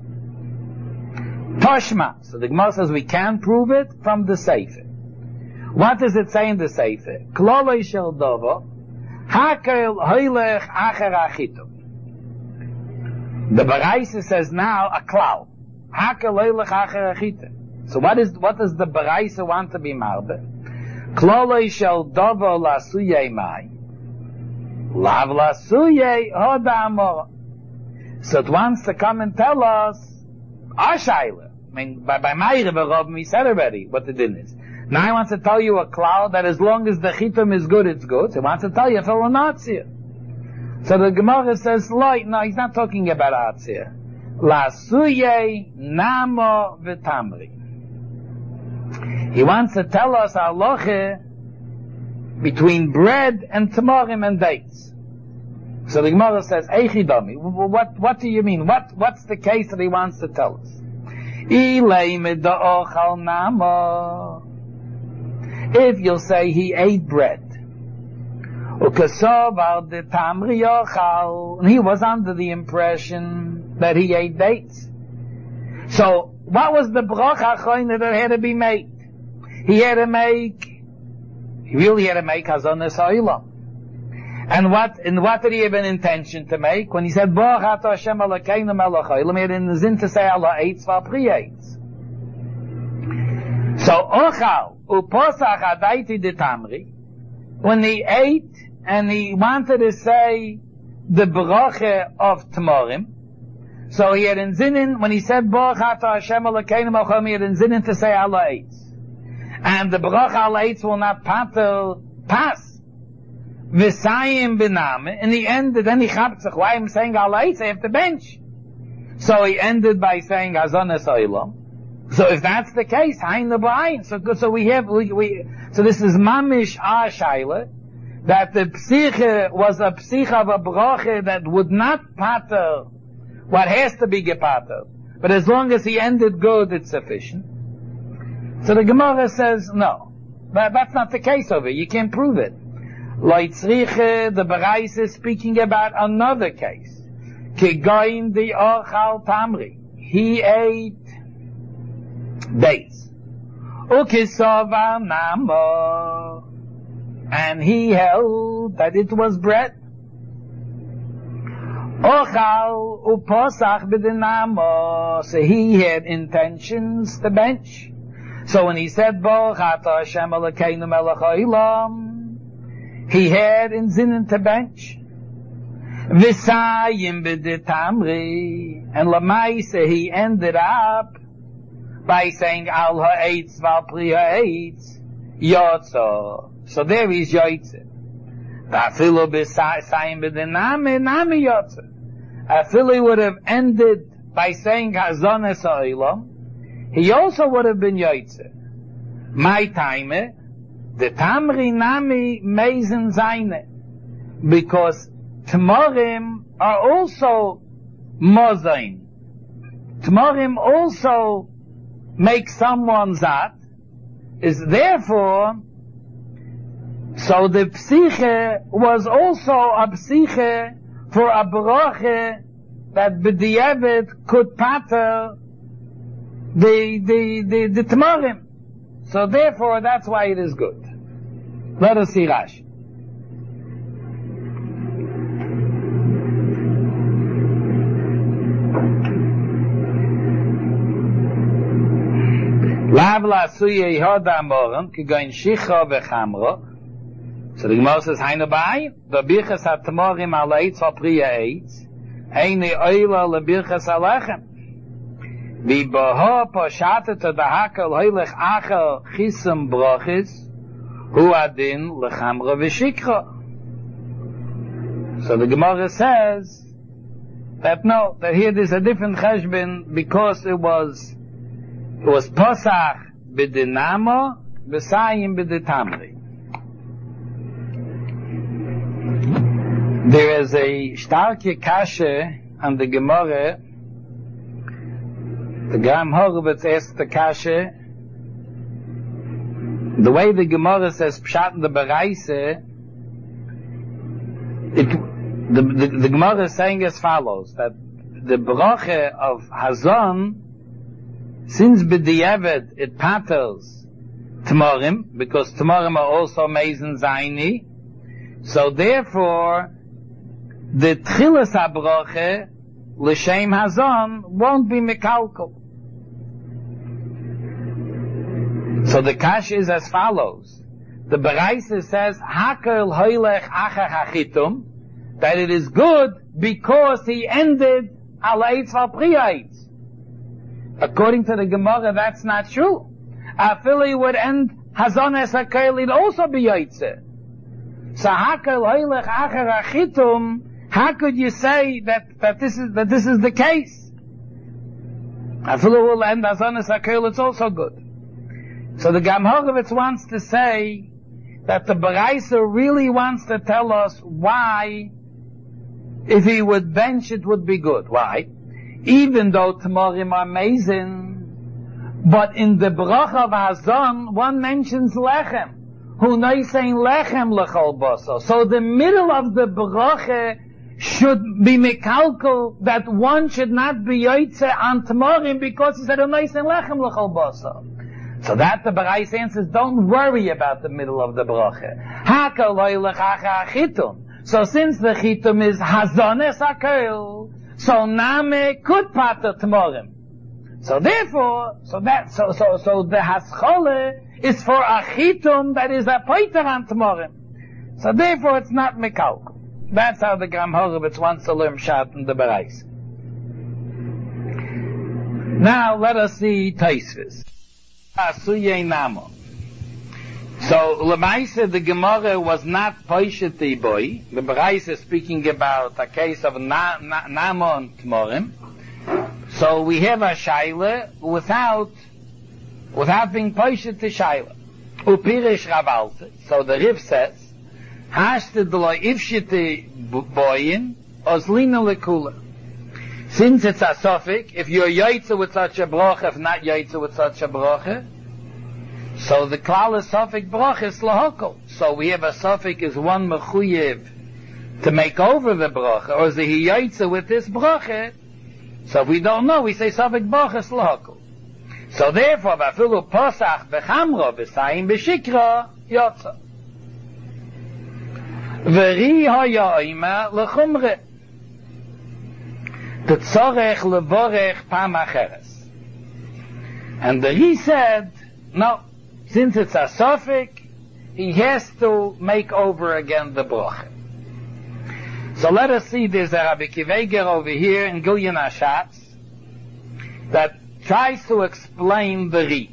Toshma, so the Gemara says we can prove it from the Sefer. What does it say in the Sefer? Klolei shel dovo, hakel hoylech acher achitum. The Baraise says now a klal. Hakel hoylech acher achitum. So what is, what does the Baraise want to be marbe? Klolei shel dovo lasuyei mai. Lav lasuyei hoda amor. So it wants to come and tell us, Ashayla. I mean, by, by Meire v'arovim, we said already what the din is. Now he wants to tell you a cloud that as long as the chitum is good, it's good. So he wants to tell you if it will not atzir. So the Gemara says, Loi, no, he's not talking about atzir. Lasuyei namo v'tamri. He wants to tell us halacha between bread and tamarim and dates. So the Gemara says, Eichidami, what, what do you mean? What, what's the case that he wants to tell us? If you'll say he ate bread, and he was under the impression that he ate dates. So, what was the bracha choyne that had to be made? He had to make, he really had to make Hazonas Ha'olam. And what, and what did he have an intention to make? When he said, Baruch Atah Hashem Elokeinu melech ha'olam, he had an zin to say, Allah eitz v'apri eitz. So, Ochal, uposach adaiti de tamri, when he ate, and he wanted to say, the bracha of Tmorim, so he had in zinin, when he said, Baruch Atah Hashem Elokeinu melech ha'olam, he had in zinin to say, Allah eitz. And the bracha Allah eitz will not patel, pass. V'sayim b'name. In the end, then he chaptzach. Why am I saying Allah eitz? I have to bench. So he ended by saying Hazonas Ha'olam. So if that's the case, hain l'b'ayin. So so we have we, we so this is mamish our shaila that the psiche was a psiche of a bracha that would not pater what has to be gepater. But as long as he ended good, it's sufficient. So the Gemara says no, that, that's not the case over here. You can't prove it. Leitzriche, the Bereis is speaking about another case. Kegoin the Ochal Tamri. He ate dates. Ukisova Namo. And he held that it was bread. Ochal Uposach B'dinamo. So he had intentions to bench. So when he said, Baruch Atah Hashem Elokeinu melech ha'olam, he had in zinin to bench. Visayim b'detamri, and Lamaisa he ended up by saying al ha'etz val pri ha'etz yotzo. So there he's yotze. Afilu b'sayim b'denami nami yotze. Afilu would have ended by saying hazones ha'olam. He also would have been yotze. My time, the tamri nami meisen zayne, because Tmorim are also mozain. Tmorim also make someone zat, is therefore, so the psiche was also a psiche for a brache that b'di'evet could pater the, the, the, the Tmorim. So therefore, that's why it is good. Let us see Rashi. Lav la'asuye hoda moren, ki goin shicha v'chamra. So the Gemara says, Hainu bai, the birchas ha-tmorim al-eitz ha-priya eitz, heine oila le-birchas ha-lechem. V'boho poshatet ha-dahakel hoylech achel chisam brochis, hu adin lechamra v'shikra. So the Gemara says, that no, that here there's a different cheshbon, because it was It was Posach b'dinamo, b'sayim b'ditamri. There is a starke kashe on the Gemara. The Gram Horowitz asked the kashe. The way the Gemara says Pshat in the Bereise, it, the, the, the Gemara is saying as follows, that the bracha of Hazon, since b'di'evet it patters Tmorim, because Tmorim are also Meisen Zaini, so therefore the Tchilas HaBroche L'Shem Hazon won't be Mekalkal. So the Kash is as follows. The Bereise says Hakel Hoylech Achar Hachitum, that it is good because he ended Al Eitz Val Pri Eitz. According to the Gemara, that's not true. Afili would end Hazones HaKeil, it'd also be Yaitze. So Hakel Hoylech Achar Achitum, how could you say that, that this is, that this is the case? Afili will end Hazones HaKeil, it's also good. So the Gam Horovitz wants to say that the Bereise really wants to tell us why, if he would bench, it would be good. Why? Even though Tmorim are amazing, but in the Brach of Hazon, one mentions Lechem. Hu noisein Lechem lechol boso. So the middle of the Bracha should be mekalkal, that one should not be yoitze on Tmorim because he said Hu noisein Lechem lechol boso. So that the Bereise answers, don't worry about the middle of the Bracha. Hakel loylech acha chitum. So since the chitum is Hazones HaKeil, so Name could pater Tmorim. So therefore, so that, so, so, so the Haschole is for a Chitum that is a Pater on Tmorim. So therefore it's not Mekalk. That's how the Gram Horovitz wants to learn Shat in the Bereise. Now let us see Taisvis. Asuye Namo. So, Lemaise, the Gemara was not Poisheti boy. The Bereise is speaking about a case of na, na, Namo and Tmorim. So we have a Shaila without, without being Poisheti Shaila. Upirish Ravalte. So the Riv says, Hashte delo ifshiti boyin, oslina lekula. Since it's a suffix, if you're yaitze with such a broche, if not yaitze with such a broche, so the klal is suffix broche is lahokol. So we have a suffix is one mechuyev to make over the broche, or is he yaitze with this broche? So if we don't know, we say suffix broche is lahokol. So therefore, vafilu posach bechamro v'sayim b'shikra yotza. V'ri ha'ya'ima l'chumre. T'tzorech levorech pam acheres. And the he said, no, since it's a suffix, he has to make over again the broche. So let us see, there's a Rabbi Kiveger over here in Gilyon HaShatz that tries to explain the Ri.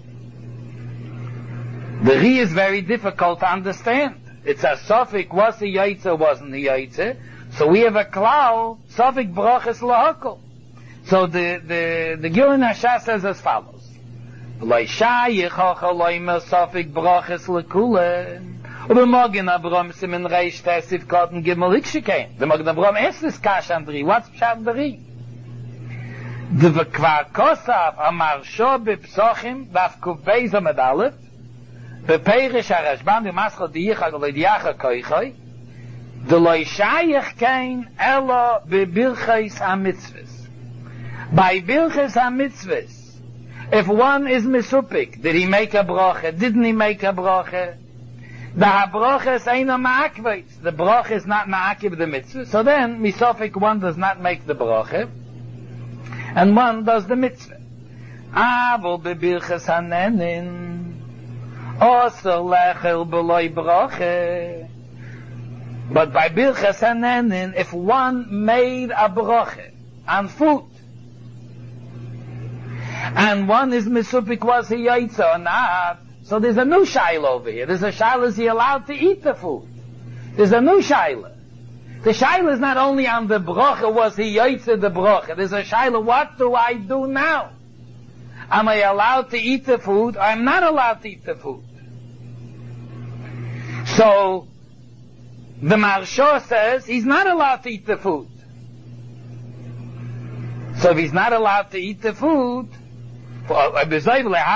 The Ri is very difficult to understand. It's a Sofik, was the Yaitze, wasn't the Yaitze. So we have a Klau, Sofik Broches Lahakol. So the, the, the Gilyon HaShatz says as follows. Loi Shayich Hocha Loimer Sofik Broches Lekule. Aber morgen Abram Simen Reish Tessif Kotten Gimel Ikshikein. The morgen Abram es is Kash and Ri. What's Pshat the Ri? The Vekvar Kosav Amar Sho Bepsochim Daf Kuf Beis Amad Aleph Beperish HaRashban B'Maschot Diyichag L'Diyacha Koichoi The Loi Shayich Kein Elo Bebirchais HaMitzvahs. By Birchais HaMitzvahs, if one is misupik, did he make a bracha? Didn't he make a bracha? The bracha is ain't a ma'akveit. The bracha is not ma'akiv the mitzvah. So then, misopik, one does not make the bracha, and one does the mitzvah. Avol bebirchas hanenin, osel lechel b'loi bracha. But by birchas hanenin, if one made a bracha on food, and one is misupik, was he yaitza or not? So there's a new shaila over here. There's a shaila, is he allowed to eat the food? There's a new shaila. The shaila is not only on the bracha, was he yaitza the bracha. There's a shaila, what do I do now? Am I allowed to eat the food? I'm not allowed to eat the food. So the Marsha says he's not allowed to eat the food. So if he's not allowed to eat the food, if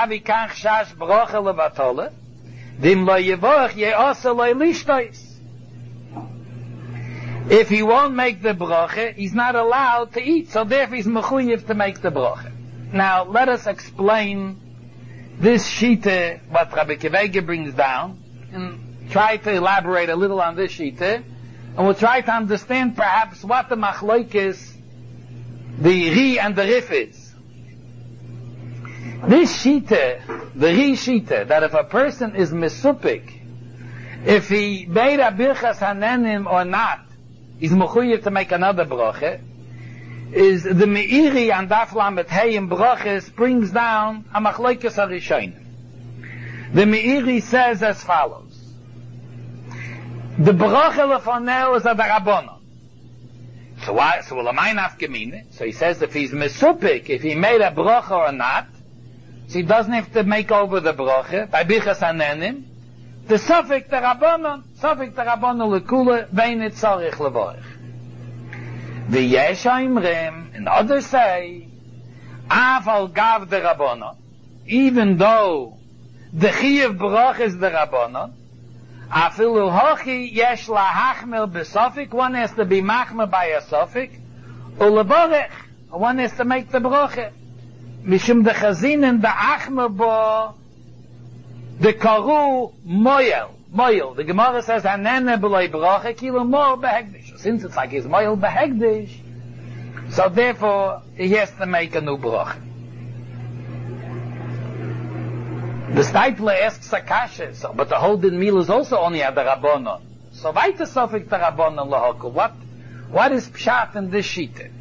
he won't make the bracha, he's not allowed to eat. So therefore he's mechuyev to make the bracha. Now let us explain this shita, what Rabbi Kiveger brings down, and try to elaborate a little on this shita, and we'll try to understand perhaps what the machlokes, the Ri and the Rif is. This shita, the Ri shita, that if a person is misupik, if he made a birchas hanenim or not, he's mechuyev to make another bracha, is the Meiri and Daf Lamed Hey in brachas brings down a machlokes harishonim. The Meiri says as follows: the bracha lefonel is a darabonon. So why? So will a mine gemine? So he says if he's misupik, if he made a bracha or not, so he doesn't have to make over the bracha by bichas hanenim. The sofik the rabbanon, sofik the rabbanon lekula vein tzarich levorich. The yesh haimrim, and others say, aval gav the rabbanon, even though the chiyuv bracha is the rabbanon, afilu hochi yesh lahachmel besofik, one has to be machmer by a sofik, ulevorich, one has to make the bracha. Mishum de chazinen de achmer bo de karu moyel moyel. The Gemara says hanene b'loi bracha kilo more behegdish. Since it's like his moyel behegdish, so therefore he has to make a new bracha. The Steipler asks a kasha, so, but the whole din meal is also only at the rabbanon. So weiter sofik the rabbanon lahokul. What what is pshat in this shita?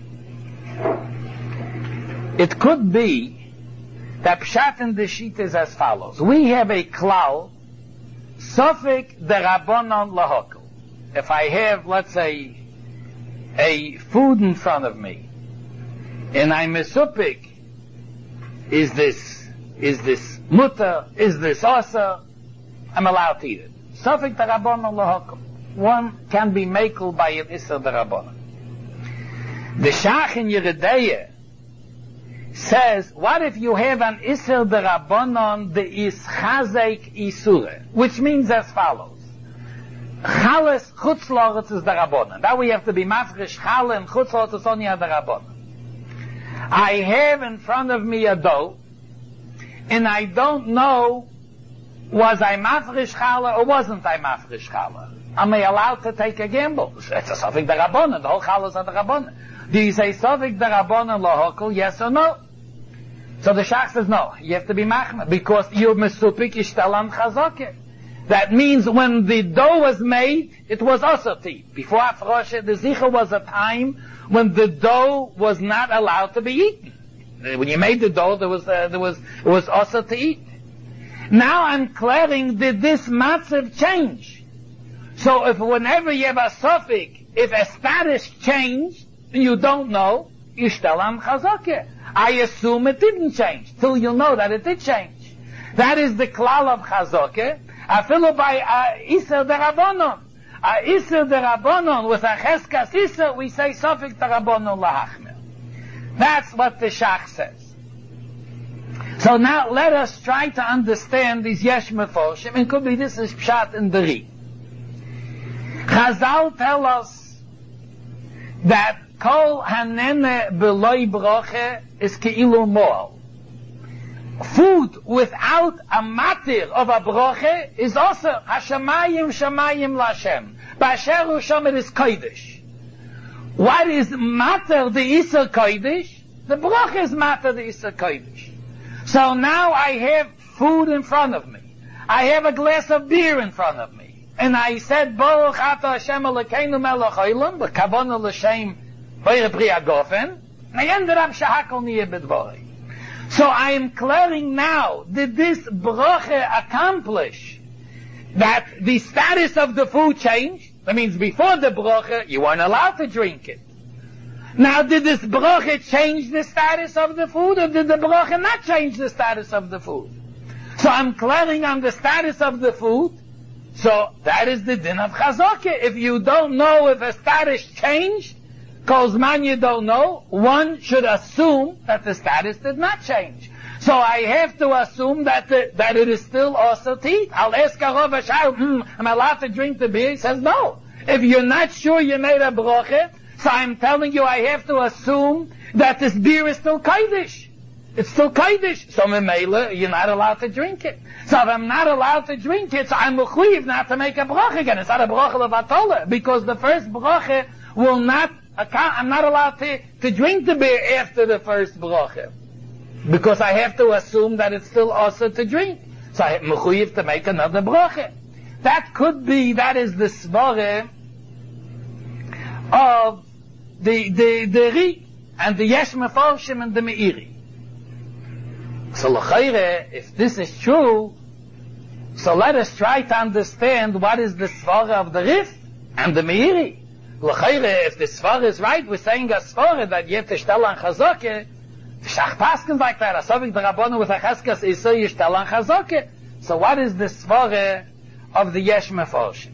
It could be that pshat in the sheet is as follows. We have a klal, sofik the rabbanon lahokul. If I have, let's say, a food in front of me, and I'm misupik, is this, is this mutter, is this asa, I'm allowed to eat it. Sofik the rabbanon lahokul. One can be makel by an iser the rabbanon. The shach in Yerideyah says, what if you have an Isser de Rabbanon de is Chazek Isure, which means as follows: Chales Chutz Loretz is the Rabbanon. Now we have to be mafresh Chale and Chutz Loretz is only the Rabbanon. I have in front of me a dough, and I don't know was I mafresh Chale or wasn't I mafresh Chale. Am I allowed to take a gamble? It's a Sofik de Rabbanon. The whole Chale is a de Rabbanon. Do you say Sofik de Rabbanon lahokul, yes or no? So the Shach says no, you have to be machmer, because you're mesupik yishtal an chazakeh. That means when the dough was made, it was also to eat. Before Afroshe, the Zichur was a time when the dough was not allowed to be eaten. When you made the dough, there was, uh, there was, it was also to eat. Now I'm clearing, did this massive change? So if whenever you have a suffix, if a status changed, and you don't know, you stell am chazakah. I assume it didn't change, till you know that it did change. That is the klal of chazakah. Afilu by Isser derabonon. Isser derabonon, with a cheskas Isser, we say suffix derabonon lahachmir. That's what the Shach says. So now let us try to understand these yesh meforshim, and could be this is pshat in the Ri. Chazal tell us that kol hanene beloi broche is keilu moal. Food without a matir of a broche is also hashamayim shamayim lashem. Ba'asher sham it is kodesh. What is matir the Isser kodesh? The broche is matir the Isser kodesh. So now I have food in front of me. I have a glass of beer in front of me. And I said, Baruch Ata Hashem Elokeinu melech haolam, b'kavona l'shem v'yireh pri hagofen. And I ended up shahakol niyeh b'dvorei. So I am clearing now, did this bracha accomplish that the status of the food changed? That means before the bracha, you weren't allowed to drink it. Now, did this bracha change the status of the food, or did the bracha not change the status of the food? So I'm clearing on the status of the food. So that is the din of chazakah. If you don't know if a status changed, because man you don't know, one should assume that the status did not change. So I have to assume that the, that it is still also to eat. I'll ask a Rav Ashar, hmm, am I allowed to drink the beer? He says no. If you're not sure you made a bracha, so I'm telling you I have to assume that this beer is still kodesh. It's still kodesh. So memela, you're not allowed to drink it. So if I'm not allowed to drink it, so I'm mechuyev not to make a bracha again. It's not a bracha levatola, because the first bracha will not account. I'm not allowed to, to drink the beer after the first bracha, because I have to assume that it's still also to drink. So I'm mechuyev to make another bracha. That could be, that is the svara of the the the Ri and the Yesh Meforshim and the Meiri. So l'chayre, if this is true, so let us try to understand what is the svara of the Rif and the Meiri. L'chayre, if the svara is right, we're saying a svara that you have to shtel on chazakah. The Shach paskins like that. Asavik the Rabbanu with a cheskas isa yishtel on chazakah. So what is the svara of the Yesh Meforshim?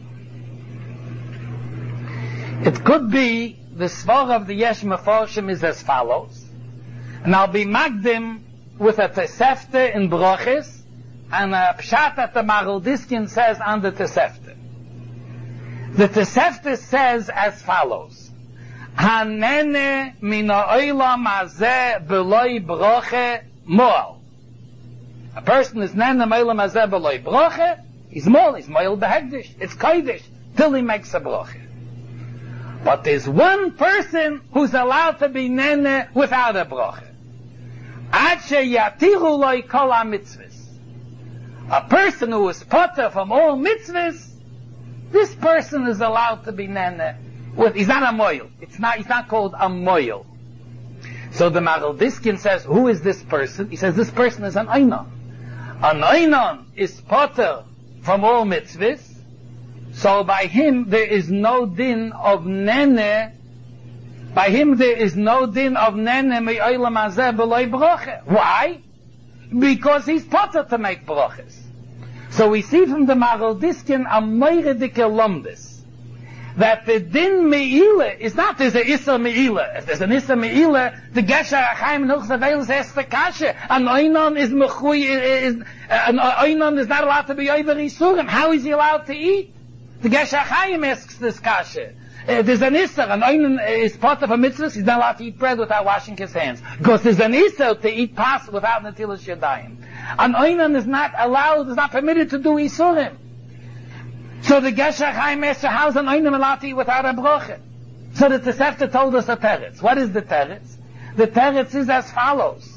It could be the svara of the Yesh Meforshim is as follows, and I'll be magdim with a Tosefta in Brochis and a pshat that the Maral Diskin says on the Tosefta. The Tosefta says as follows: Hanene min ha'olam hazeh b'loi broche moal. A person is nene ha'olam hazeh b'loi broche, he's moal, he's moal behegdish, it's kodesh, till he makes a broche. But there's one person who's allowed to be nene without a broche. Ad sheyatiru lo kol ha-mitzvahs. A person who is potter from all mitzvahs, this person is allowed to be nene with, he's not a moil. It's not, he's not called a moil. So the Maral Diskin says, who is this person? He says, this person is an einon. An einon is potter from all mitzvahs. So by him there is no din of nene. By him there is no din of nene me'olam hazeh b'loi broche. Why? Because he's potter to make broches. So we see from the Maral Diskin a meiredike lomdis that the din me'ila is not there's a issa me'ila. If there's an issa me'ila, the gesher achaim nuchzaveil says the kasha. An oinon is mechui is an oinon is not allowed to be over isurim. How is he allowed to eat? The Gesher Chaim asks this kasha. Uh, there's an Isser, an Oinen is part of a mitzvah, he's not allowed to eat bread without washing his hands. Because there's an Isser to eat pas without Netilas Yadayim. An Oinen is not allowed, is not permitted to do Isurim. So the Gesher Chaim asks, how's an Oinen allowed to eat without a broche? So the Tosefta told us a teretz. What is the teretz? The teretz is as follows.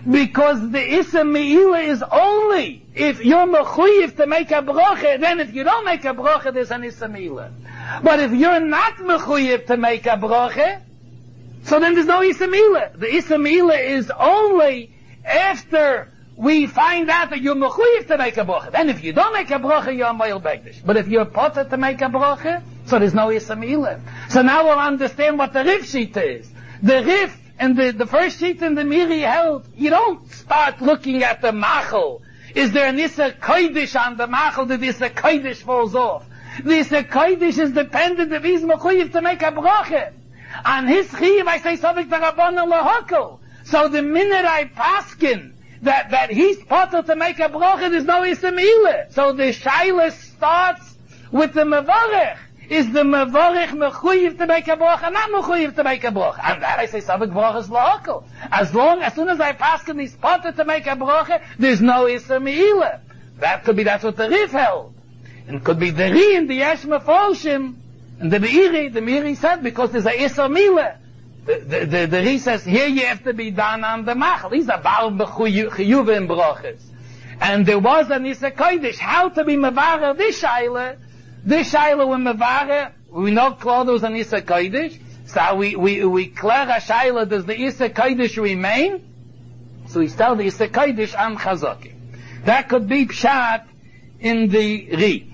Because the Issa Me'ila is only if you're mechuyev to make a bracha, then if you don't make a bracha, there's an Issa Me'ila. But if you're not mechuyev to make a bracha, so then there's no Issa Me'ila. The Issa Me'ila is only after we find out that you're mechuyev to make a bracha. Then if you don't make a bracha, you're Moil Begdish. But if you're potter to make a bracha, so there's no Issa Me'ila. So now we'll understand what the Rif sheet is. The Rif and the, the first sheet in the Miri held, you don't start looking at the Machel. Is there an Issa Kodesh on the Machel that Issa Kodesh falls off? The Issa Kodesh is dependent if he's mechuyev to make a bracha. On his chiyuv, I say something to Rabbanan Lahakol. So the minute I paskin that, that he's potter to make a bracha, there's no Issa Me'ila. So the Shaila starts with the Mevarech. Is the Mevarech mechuyev to make a bracha, not mechuyev to make a bracha? And that I say Savik Brachas Lahakol. As long, as soon as I paskin he's potter to make a bracha, there's no Issa Me'ila. That could be, that's what the Rif held. And it could be the Ri and the Yesh Mefolshim. And the Meiri, the Meiri said, because there's a Issa Me'ila. The, the, the, the Ri says, here you have to be done on the Machal. He's a Baal B'chiyuv in Brachas. And there was an Issa Kodesh. How to be Mevara this Shaila? This Shaila with Mevara, we know clear there was an Issa Kodesh. So we, we, we clear a Shaila, does the Issa Kodesh remain? So we tell the Issa Kodesh on Chazaki. That could be Pshat in the Ri.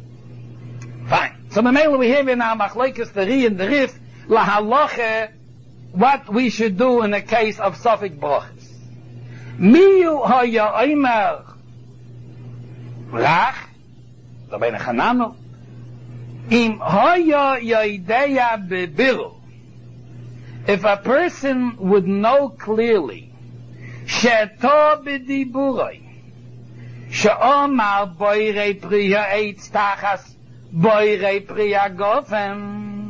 Fine. So Mamela we have in our Machlekes, the Ri and the Rif, La Halacha, what we should do in the case of Safik Brachas. Miyu haya oimer Rach, Rabbeinu Chananu, im haya yodeya bebiru. If a person would know clearly, sheto b'diburoi, she'omar boirei priya eitz tachas boirei priya gofen.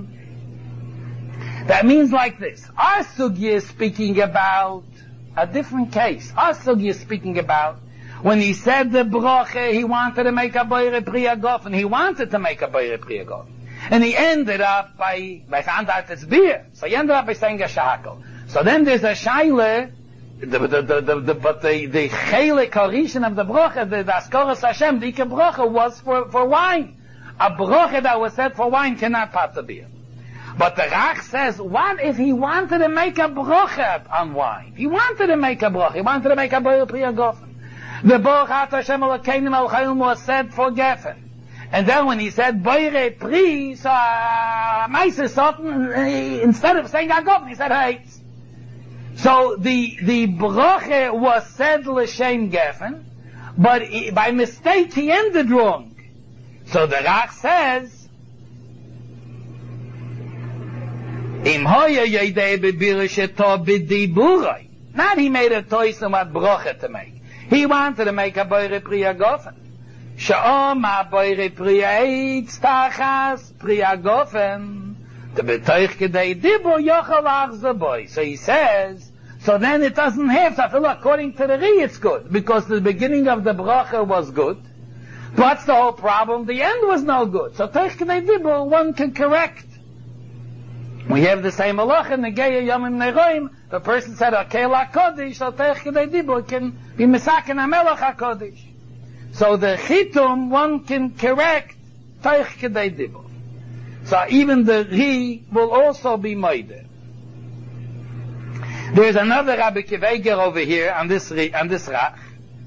That means like this. Our sugya is speaking about a different case. Our sugya is speaking about when he said the bracha, he wanted to make a boirei priya gofen. He wanted to make a boirei priya gofen. And he ended up by, by Sandat beer. So he ended up by saying a shakel. So then there's a shaila, the, the, the, the, the, but the, the chelik harishin of the bracha, the, the askaras Hashem, the ikar bracha was for, for wine. A bracha that was said for wine cannot pat the beer. But the Rach says, what if he wanted to make a bracha on wine? He wanted to make a bracha. He wanted to make a boirei priya gofen. The Baruch Ata Hashem Elokeinu Melech Haolam was said for gefen. And then when he said boirei pri, so uh, Maisa Soten, instead of saying Agofen, he said Heitz. So the the bracha was said l'shem gefen, but he, by mistake he ended wrong. So the Rach says, Im hoya yedei bebira sheto b'diburoi. Not he made a toisum at bracha to make. He wanted to make a boirei priya gofen. She'omar boirei priya eitz tachas priya gofen. The betoich kedei dibur yochel achzeh boy. So he says, so then it doesn't have to feel according to the Ri it's good. Because the beginning of the bracha was good. What's the whole problem? The end was no good. So toich kedei dibur, one can correct. We have the same halacha in the Geya Yomim Neroim. The person said, "Okay, la kodesh," so teich kedei dibur can be misaken hamelach hakodesh. So the chitum one can correct teich kedei dibur. So even the Ri will also be moide. There's another Rabbi Kiveger over here on this on this Rach.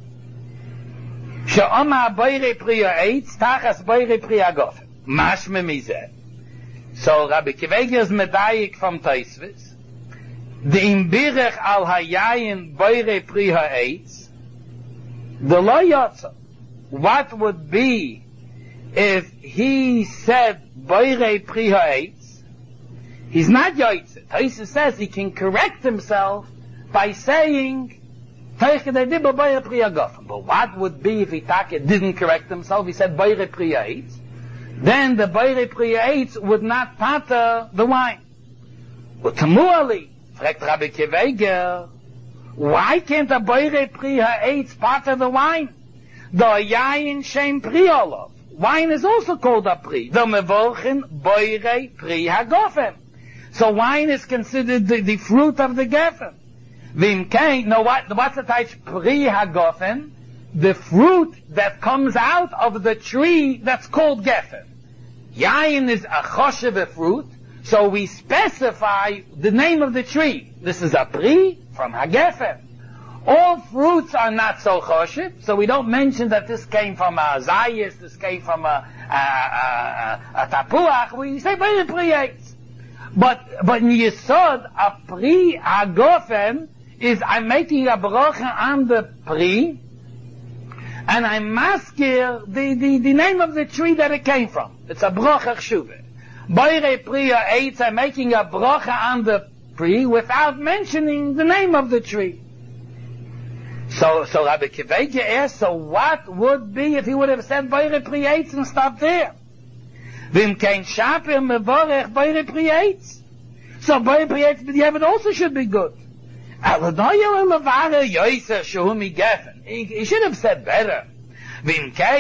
She'omar boirei priya eitz tachas boirei priya gofen. Mashme mizeh. So Rabbi Kiveger is medayik from Taisvis. The imbirech al hayayin boirei priya eitz. The lo yotza. What would be if he said boirei priya eitz? He's not yotza. Taisvis says he can correct himself by saying teich kedei dibur boirei priya gofen. But what would be if he didn't correct himself? He said boirei priya eitz. Then the boirei priya eitz would not pater the wine. But Tamuali, fragt Rabbi Kiveger, why can't a boirei priya eitz pater the wine? The yayin shem priolov. Wine is also called a pri. The mevorchin boirei priya gofen. So wine is considered the, the fruit of the gefen. Vimkein, no, what, what's the type? Pri hagofen, the fruit that comes out of the tree that's called gefen. Yain is a choshev fruit, so we specify the name of the tree. This is a pri from hagefen. All fruits are not so choshev, so we don't mention that this came from a zayis, this came from a, a, a, a, a tapuach. We say pri pri eitz. But, but in Yesod, a pri hagofen is I'm making a bracha on the pri, and I'm maskir the, the, the name of the tree that it came from. It's a bracha chshuve. Boire priya eitz, I'm making a bracha on the pri without mentioning the name of the tree. So, so Rabbi Kivega asked, so what would be if he would have said boire priya eitz and stopped there? Vim kein shaper mevorech boire priya eitz. So boire priya eitz b'diavad also should be good. He should have said better. So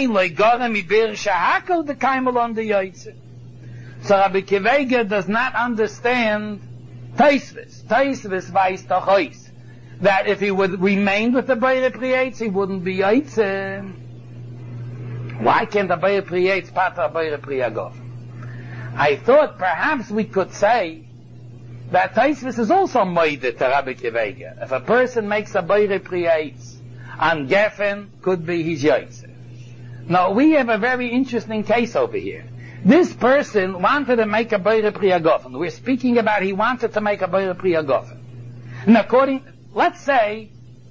Rabbi Kivega does not understand Taisvis. Taisvis weiß doch heus that if he would remain with the Beire Prietz, he wouldn't be Yaitze. Why can't the Beire Prietz pata Beire Priagov? I thought perhaps we could say that Taisvis is also moide to Rabbi Kivega. If a person makes a Beire Prietz on Geffen, could be his Yaitze. Now, we have a very interesting case over here. This person wanted to make a Beire Priagofen. We're speaking about he wanted to make a Beire Priagofen. And according, let's say,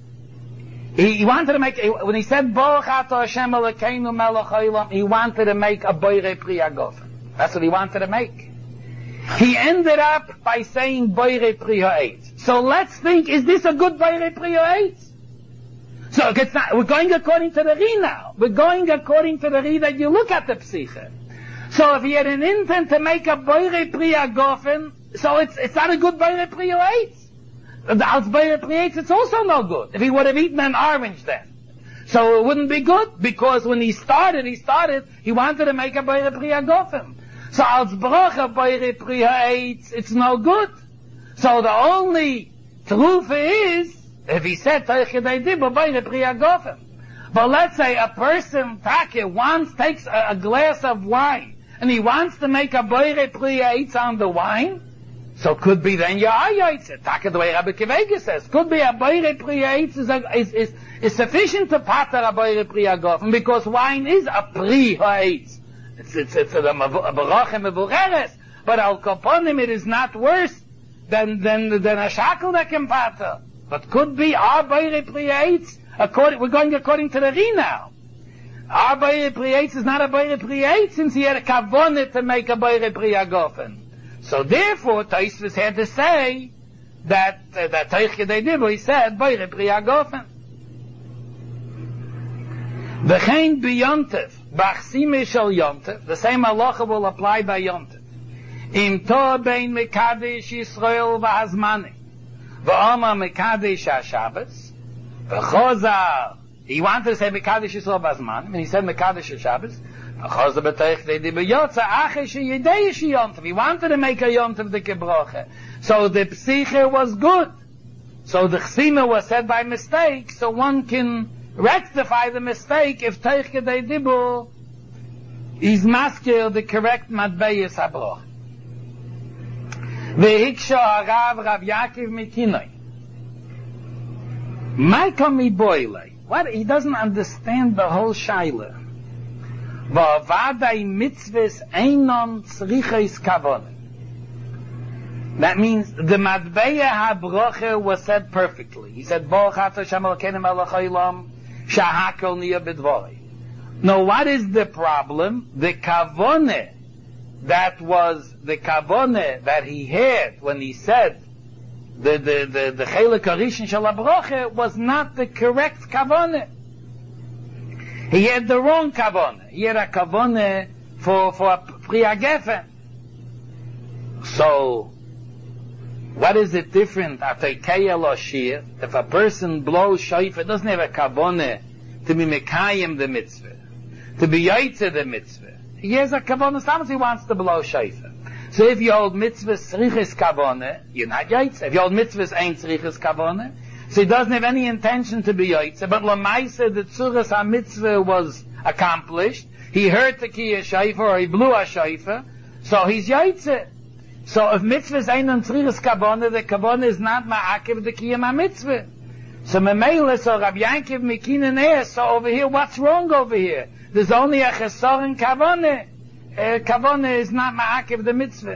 he, he wanted to make, when he said, Baruch Ato Hashem Elokeinu Melech Haolam, he wanted to make a Beire Priagofen. That's what he wanted to make. He ended up by saying Beire Priya Eitz. So let's think, is this a good Beire Priya Eitz? So it's not, we're going according to the Ri now. We're going according to the Ri that you look at the Psiche. So if he had an intent to make a Beire Priya Gofen, so it's it's not a good Beire Priya Eitz. The Als Beire Priya Eitz, it's also no good. If he would have eaten an orange then. So it wouldn't be good, because when he started, he started, he wanted to make a Beire Priya Gofen. So als Bracha Beire Priya Eitz, it's no good. So the only truth is, if he said Teichidei Dibur Beire Priya Gofen. But let's say a person, Take, wants, takes a, a glass of wine, and he wants to make a Beire Priya Eitz on the wine, so could be then Ya'ayotze. Take the way Rabbi Kivega says. Could be a Beire Priya Eitz is, a, is, is, is sufficient to pater a Beire Priya Gofen, because wine is a Pri Ha'etz. It's, it's, it's a, a, a Baruch Mevucheres, but Al Kaponim it is not worse than, than, than a shackle that can pater. But could be our Beire Priya Eitz, according, we're going according to the Ri now. Our Beire Priya Eitz is not a Beire Priya Eitz, since he had a kavonet to make a Beire Priya Gofen. So therefore, Taisvis had to say that, uh, that Teichidei Dibur, he said, Beire Priya Gofen. V'chein b'yontev, b'achsime shel yontev, the same halacha will apply by yontev. Im toh bein mekadesh Yisrael v'hazmanim. V'oma mekadesh ha-Shabbos, v'chozar, he wanted to say mekadesh Yisrael v'hazmanim, and he said mekadesh ha-Shabbos, v'chozar b'teichidei dibur yotza achei sheyidei yontev, he wanted to make a yontev the kebroche. So the psiche was good. So the chsima was said by mistake, so one can rectify the mistake if Teichidei Dibur is maskir the correct matbeyes habroch. Vehiksha harav Rav Yaakov mikinoi. Maika mi boile. What? He doesn't understand the whole shaila. Va'avadai mitzvahs einon tzriches kavon. That means the matbeya habroche was said perfectly. He said, Baruch Ato Hashem Elokeinu Melech Haolam, shahakol niya b'dvorei. Now, what is the problem? The kavone that was the kavone that he had when he said the the the the chelik harishon shel habroche was not the correct kavone. He had the wrong kavone. He had a kavone for for priya gefen. So, what is it different? If a person blows shofar, doesn't have a kavone to be mekayim the mitzvah, to be yaitze the mitzvah. He has a kavone, sometimes he wants to blow shofar. So if you hold mitzvah tzriches kavone, you're not yaitze. If you hold mitzvahs ain't tzriches kavone, So he doesn't have any intention to be Yaitze, but Lamaisa, the Tzuras HaMitzvah was accomplished. He heard the Kiyah Shaifa, or he blew a Shaifa, so he's Yaitze. So if mitzvahs ain't on Tzrichas Kavanah, the Kavanah is not ma'akiv the Kiyam HaMitzvah. So Memele, so Rabbi Yankiv Mikinen asked, so over here, what's wrong over here? There's only a Chesor in Kavanah. Uh, Kavanah is not ma'akiv the mitzvah.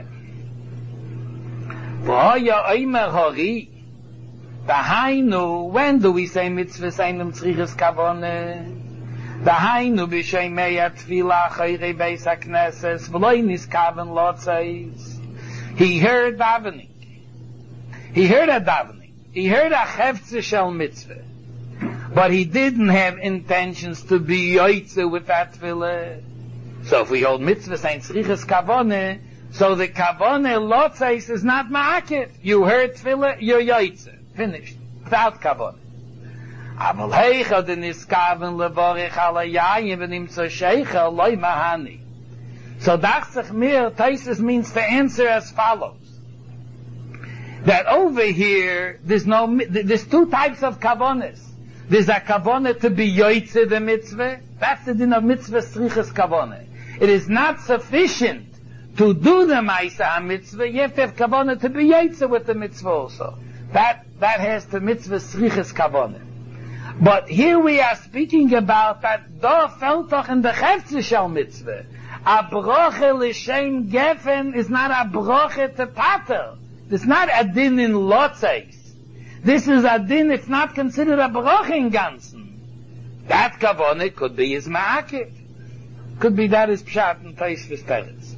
V'hoya oimer hori. Dahainu, when do we say mitzvahs ain't on Tzrichas Kavanah? Dahainu b'sheimei atfilah chayrei beis hakneses v'loi niskaven lotzais. He heard davening. He heard a davening. He heard a chefze shel mitzvah. But he didn't have intentions to be yoitze with that tefillah. So if we hold mitzvah saying tzrichas kavanah, so the kavanah lotzais is not ma'akif. You heard tefillah, you're yoitze. Finished. Without kavanah. Aval heicha de niskaven levorich ala yayim v'nim tzo sheicha loy mahani. So Dachsach Mir, Taisus means to answer as follows. That over here, there's no, there's two types of kavonas. There's a kavonah to be yoitze the mitzvah. That's the din of mitzvah strichas kavonah. It is not sufficient to do the ma'isa mitzvah. You have to have kavonah to be yoitze with the mitzvah also. That, that has the mitzvah strichas kavonah. But here we are speaking about that da felt doch in the chefze shel mitzvah. A broche l'shem gefen is not a broche to pater. It's not a din in lotzes. This is a din, it's not considered a broche in ganzen. That kavonah could be his ma'akif. Could be that is pshat and Tosfos Teretz.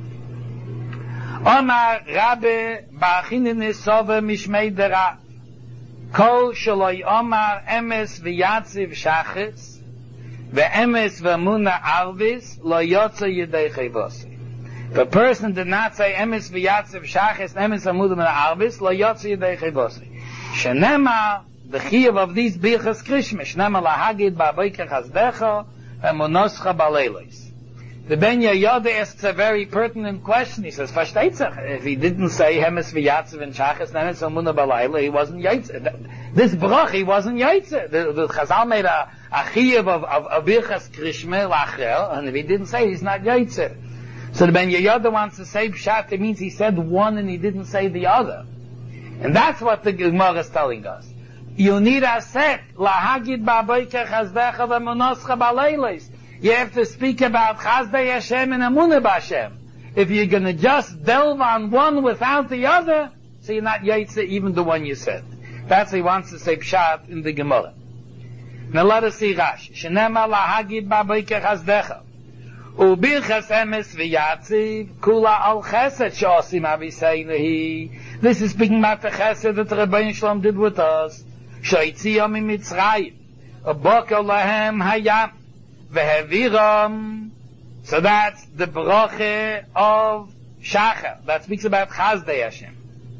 Omar Rabbe ba'achinin esove mishmei derav. Kol shaloi Omar emes v'yatziv shachis. Ve'emes ve'muna arvis lo yotza yedei chayvosi. If a person did not say emes v'yatziv shachis emes ve'muna arvis lo yotza yedei chayvosi. Shenema the chiyuv of these birchas krishma. Shenema lahagid ba'aboker chazdecha ve'munoscha ba'leilos. The Ben Yehoyada asks a very pertinent question. He says, "Versteht sich? If he didn't say emes v'yatziv and shachis emes ve'muna ba'leila, he wasn't yaitze. This brach, he wasn't yaitze. The, the Chazal made a a chiyuv of, of, of birchas krishma lachel, and if he didn't say, he's not yaitze. So the Ben Yehoyada wants to say pshat, it means he said one and he didn't say the other. And that's what the Gemara is telling us. You need a set, lahagid ba'aboker chazdecha v'munoscha ba'leilos. You have to speak about chazdei Hashem and amunah b'Hashem. If you're going to just delve on one without the other, so you're not yaitze even the one you said. That's what he wants to say pshat in the Gemara. Now let us see Rashi. Shenema lahagid ba'aboker chazdecha. Ubirchas emes v'yatziv kula al chesed she'osim aviseinahi. This is speaking about the chesed that the Rebbeinu Shalom did with us. She'itziah mimitzrayim. Uboker lahem hayam. Ve'heviram. So that's the bracha of Shachar. That speaks about chazdei Hashem.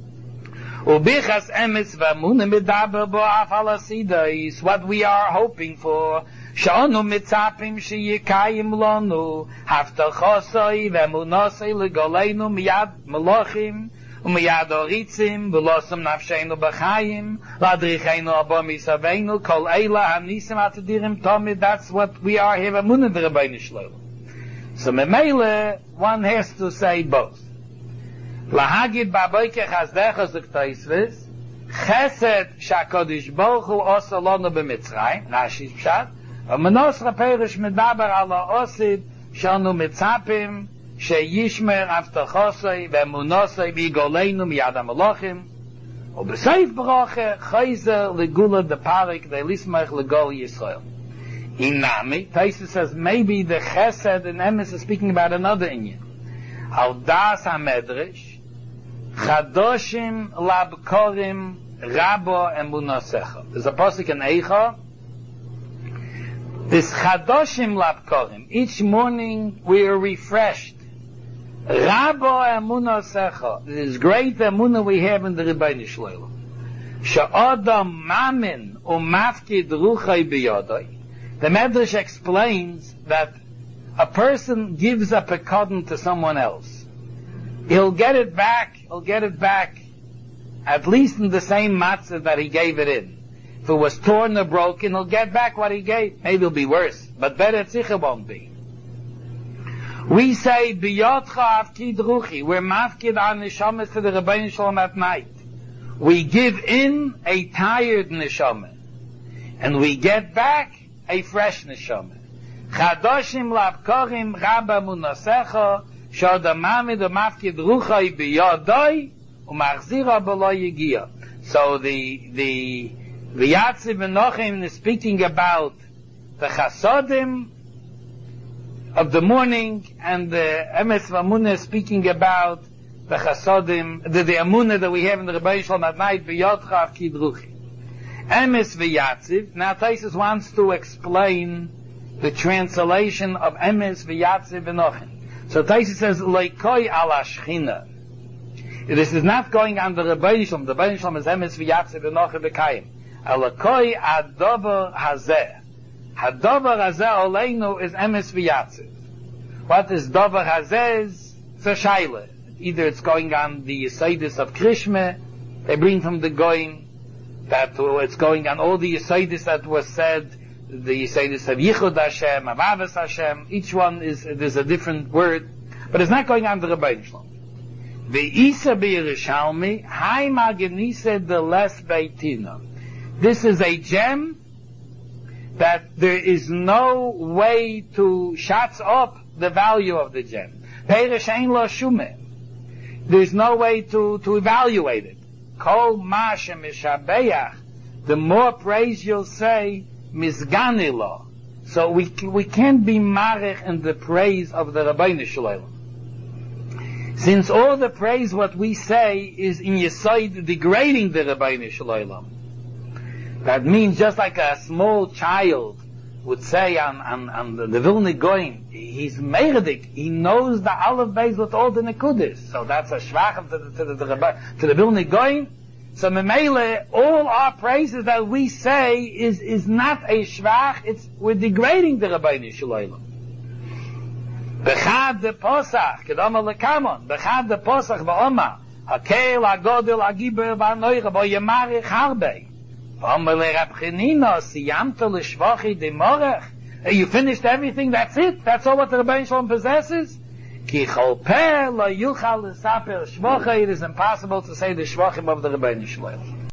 Ubichas emes v'amunah medaber bo af alasidais. What we are hoping for. Sh'onu mitzapim she'yikayim lonu haftachosai v'emunasai legoleinu miyad melochim umiyad oritzim v'losam nafsheinu b'chayim ladricheinu abo misaveinu kol eila hanisim atadirim tomid. That's what we are here v'amunah v'Rebbeinu Shalom. So memele one has to say both. Lahagid ba'aboker chazdecha zok Tosfos chesed sha'kodesh baruch hu osa lonu b'Mitzrayim. Rashi's pshat. V'menoscha perish medaber ala osid shanu mitzapim sheyishmer avtachosai v'emunasai v'yigoleinu miyad hamelochim u'b'seif bracha chayzer legula deparik ve'lismach legol Yisrael. Inami, Tosfos says maybe the chesed and emes is speaking about another inyan. Al das hamedrash chadoshim labkorim rabo emunasecha. There's a pasuk in Eicha. This chadoshim labkorim. Each morning we are refreshed. Rabo emunasecha. This great emunah we have in the Rebbeinu Shalom. She'odam mamin umafkid ruchai biyodai. The Medrash explains that a person gives up a cotton to someone else. He'll get it back, he'll get it back, at least in the same matzah that he gave it in. If it was torn or broken, he'll get back what he gave. Maybe it'll be worse, but better tzich won't be. We say, Biyotcha avkid ruchi, we're mafkid our neshamas to the Rebbeinu Shalom at night. We give in a tired neshama, and we get back a fresh neshama. Chadoshim lavkorim rabba munasecha, shodamami de mafkid ruchai biyodoi, umachzira b'lo yigia. So the, the, the Yatziv Menochem is speaking about the chasodim of the morning, and the Emes V'Amunah is speaking about the chasodim, the, the Amunah that we have in the Rebbeinu Shalom at night, B'yotcha avkid ruchi. Emes V'Yatziv, now Taisus wants to explain the translation of Emes V'Yatziv V'Nochem. So Taisus says, Leikoi ala Shechina. This is not going on the Rebbeinu Shalom. The Rebbeinu Shalom is Emes V'Yatziv V'Nochem B'Kayim. Leikoi adover hazeh. Hadover hazeh oleinu is Emes V'Yatziv. What is Dover hazeh is it's a shaila. Either it's going on the Yesodis of Krishma, they bring from the Goyim, that it's going on all the Yesodis that was said, the Yesodis of Yichud Hashem, of Avos Hashem, each one is, there's a different word, but it's not going on the Rebbeinu Shalom. Ve'isa b'Yerushalmi, hai magenise de les beitina. This is a gem that there is no way to shots up the value of the gem. Perish ein lo shumeh. There's no way to, to evaluate it. Kol ma shemishabeach, the more praise you'll say, misganilo. So we we can't be marich in the praise of the Rebbeinu Shalom. Since all the praise what we say is in Yesod degrading the Rebbeinu Shalom. That means just like a small child would say on, on, on the, the Vilna Goyim, he's meredik, he knows the Aleph Beis with all the Nekudis. So that's a shvach to the, to the, to the, to the Vilna Goyim. So memele, all our praises that we say is, is not a shvach, it's, we're degrading the Rebbeinu Shalom. Bechad de Posach, kedama lekamon, Bechad de Posach va'oma, hakel agodel agiber va'noicha, bo yemarich harbei. You finished everything, that's it? That's all what the Rebbeinu Shalom possesses? It is impossible to say the shvachim of the Rebbeinu Shalom.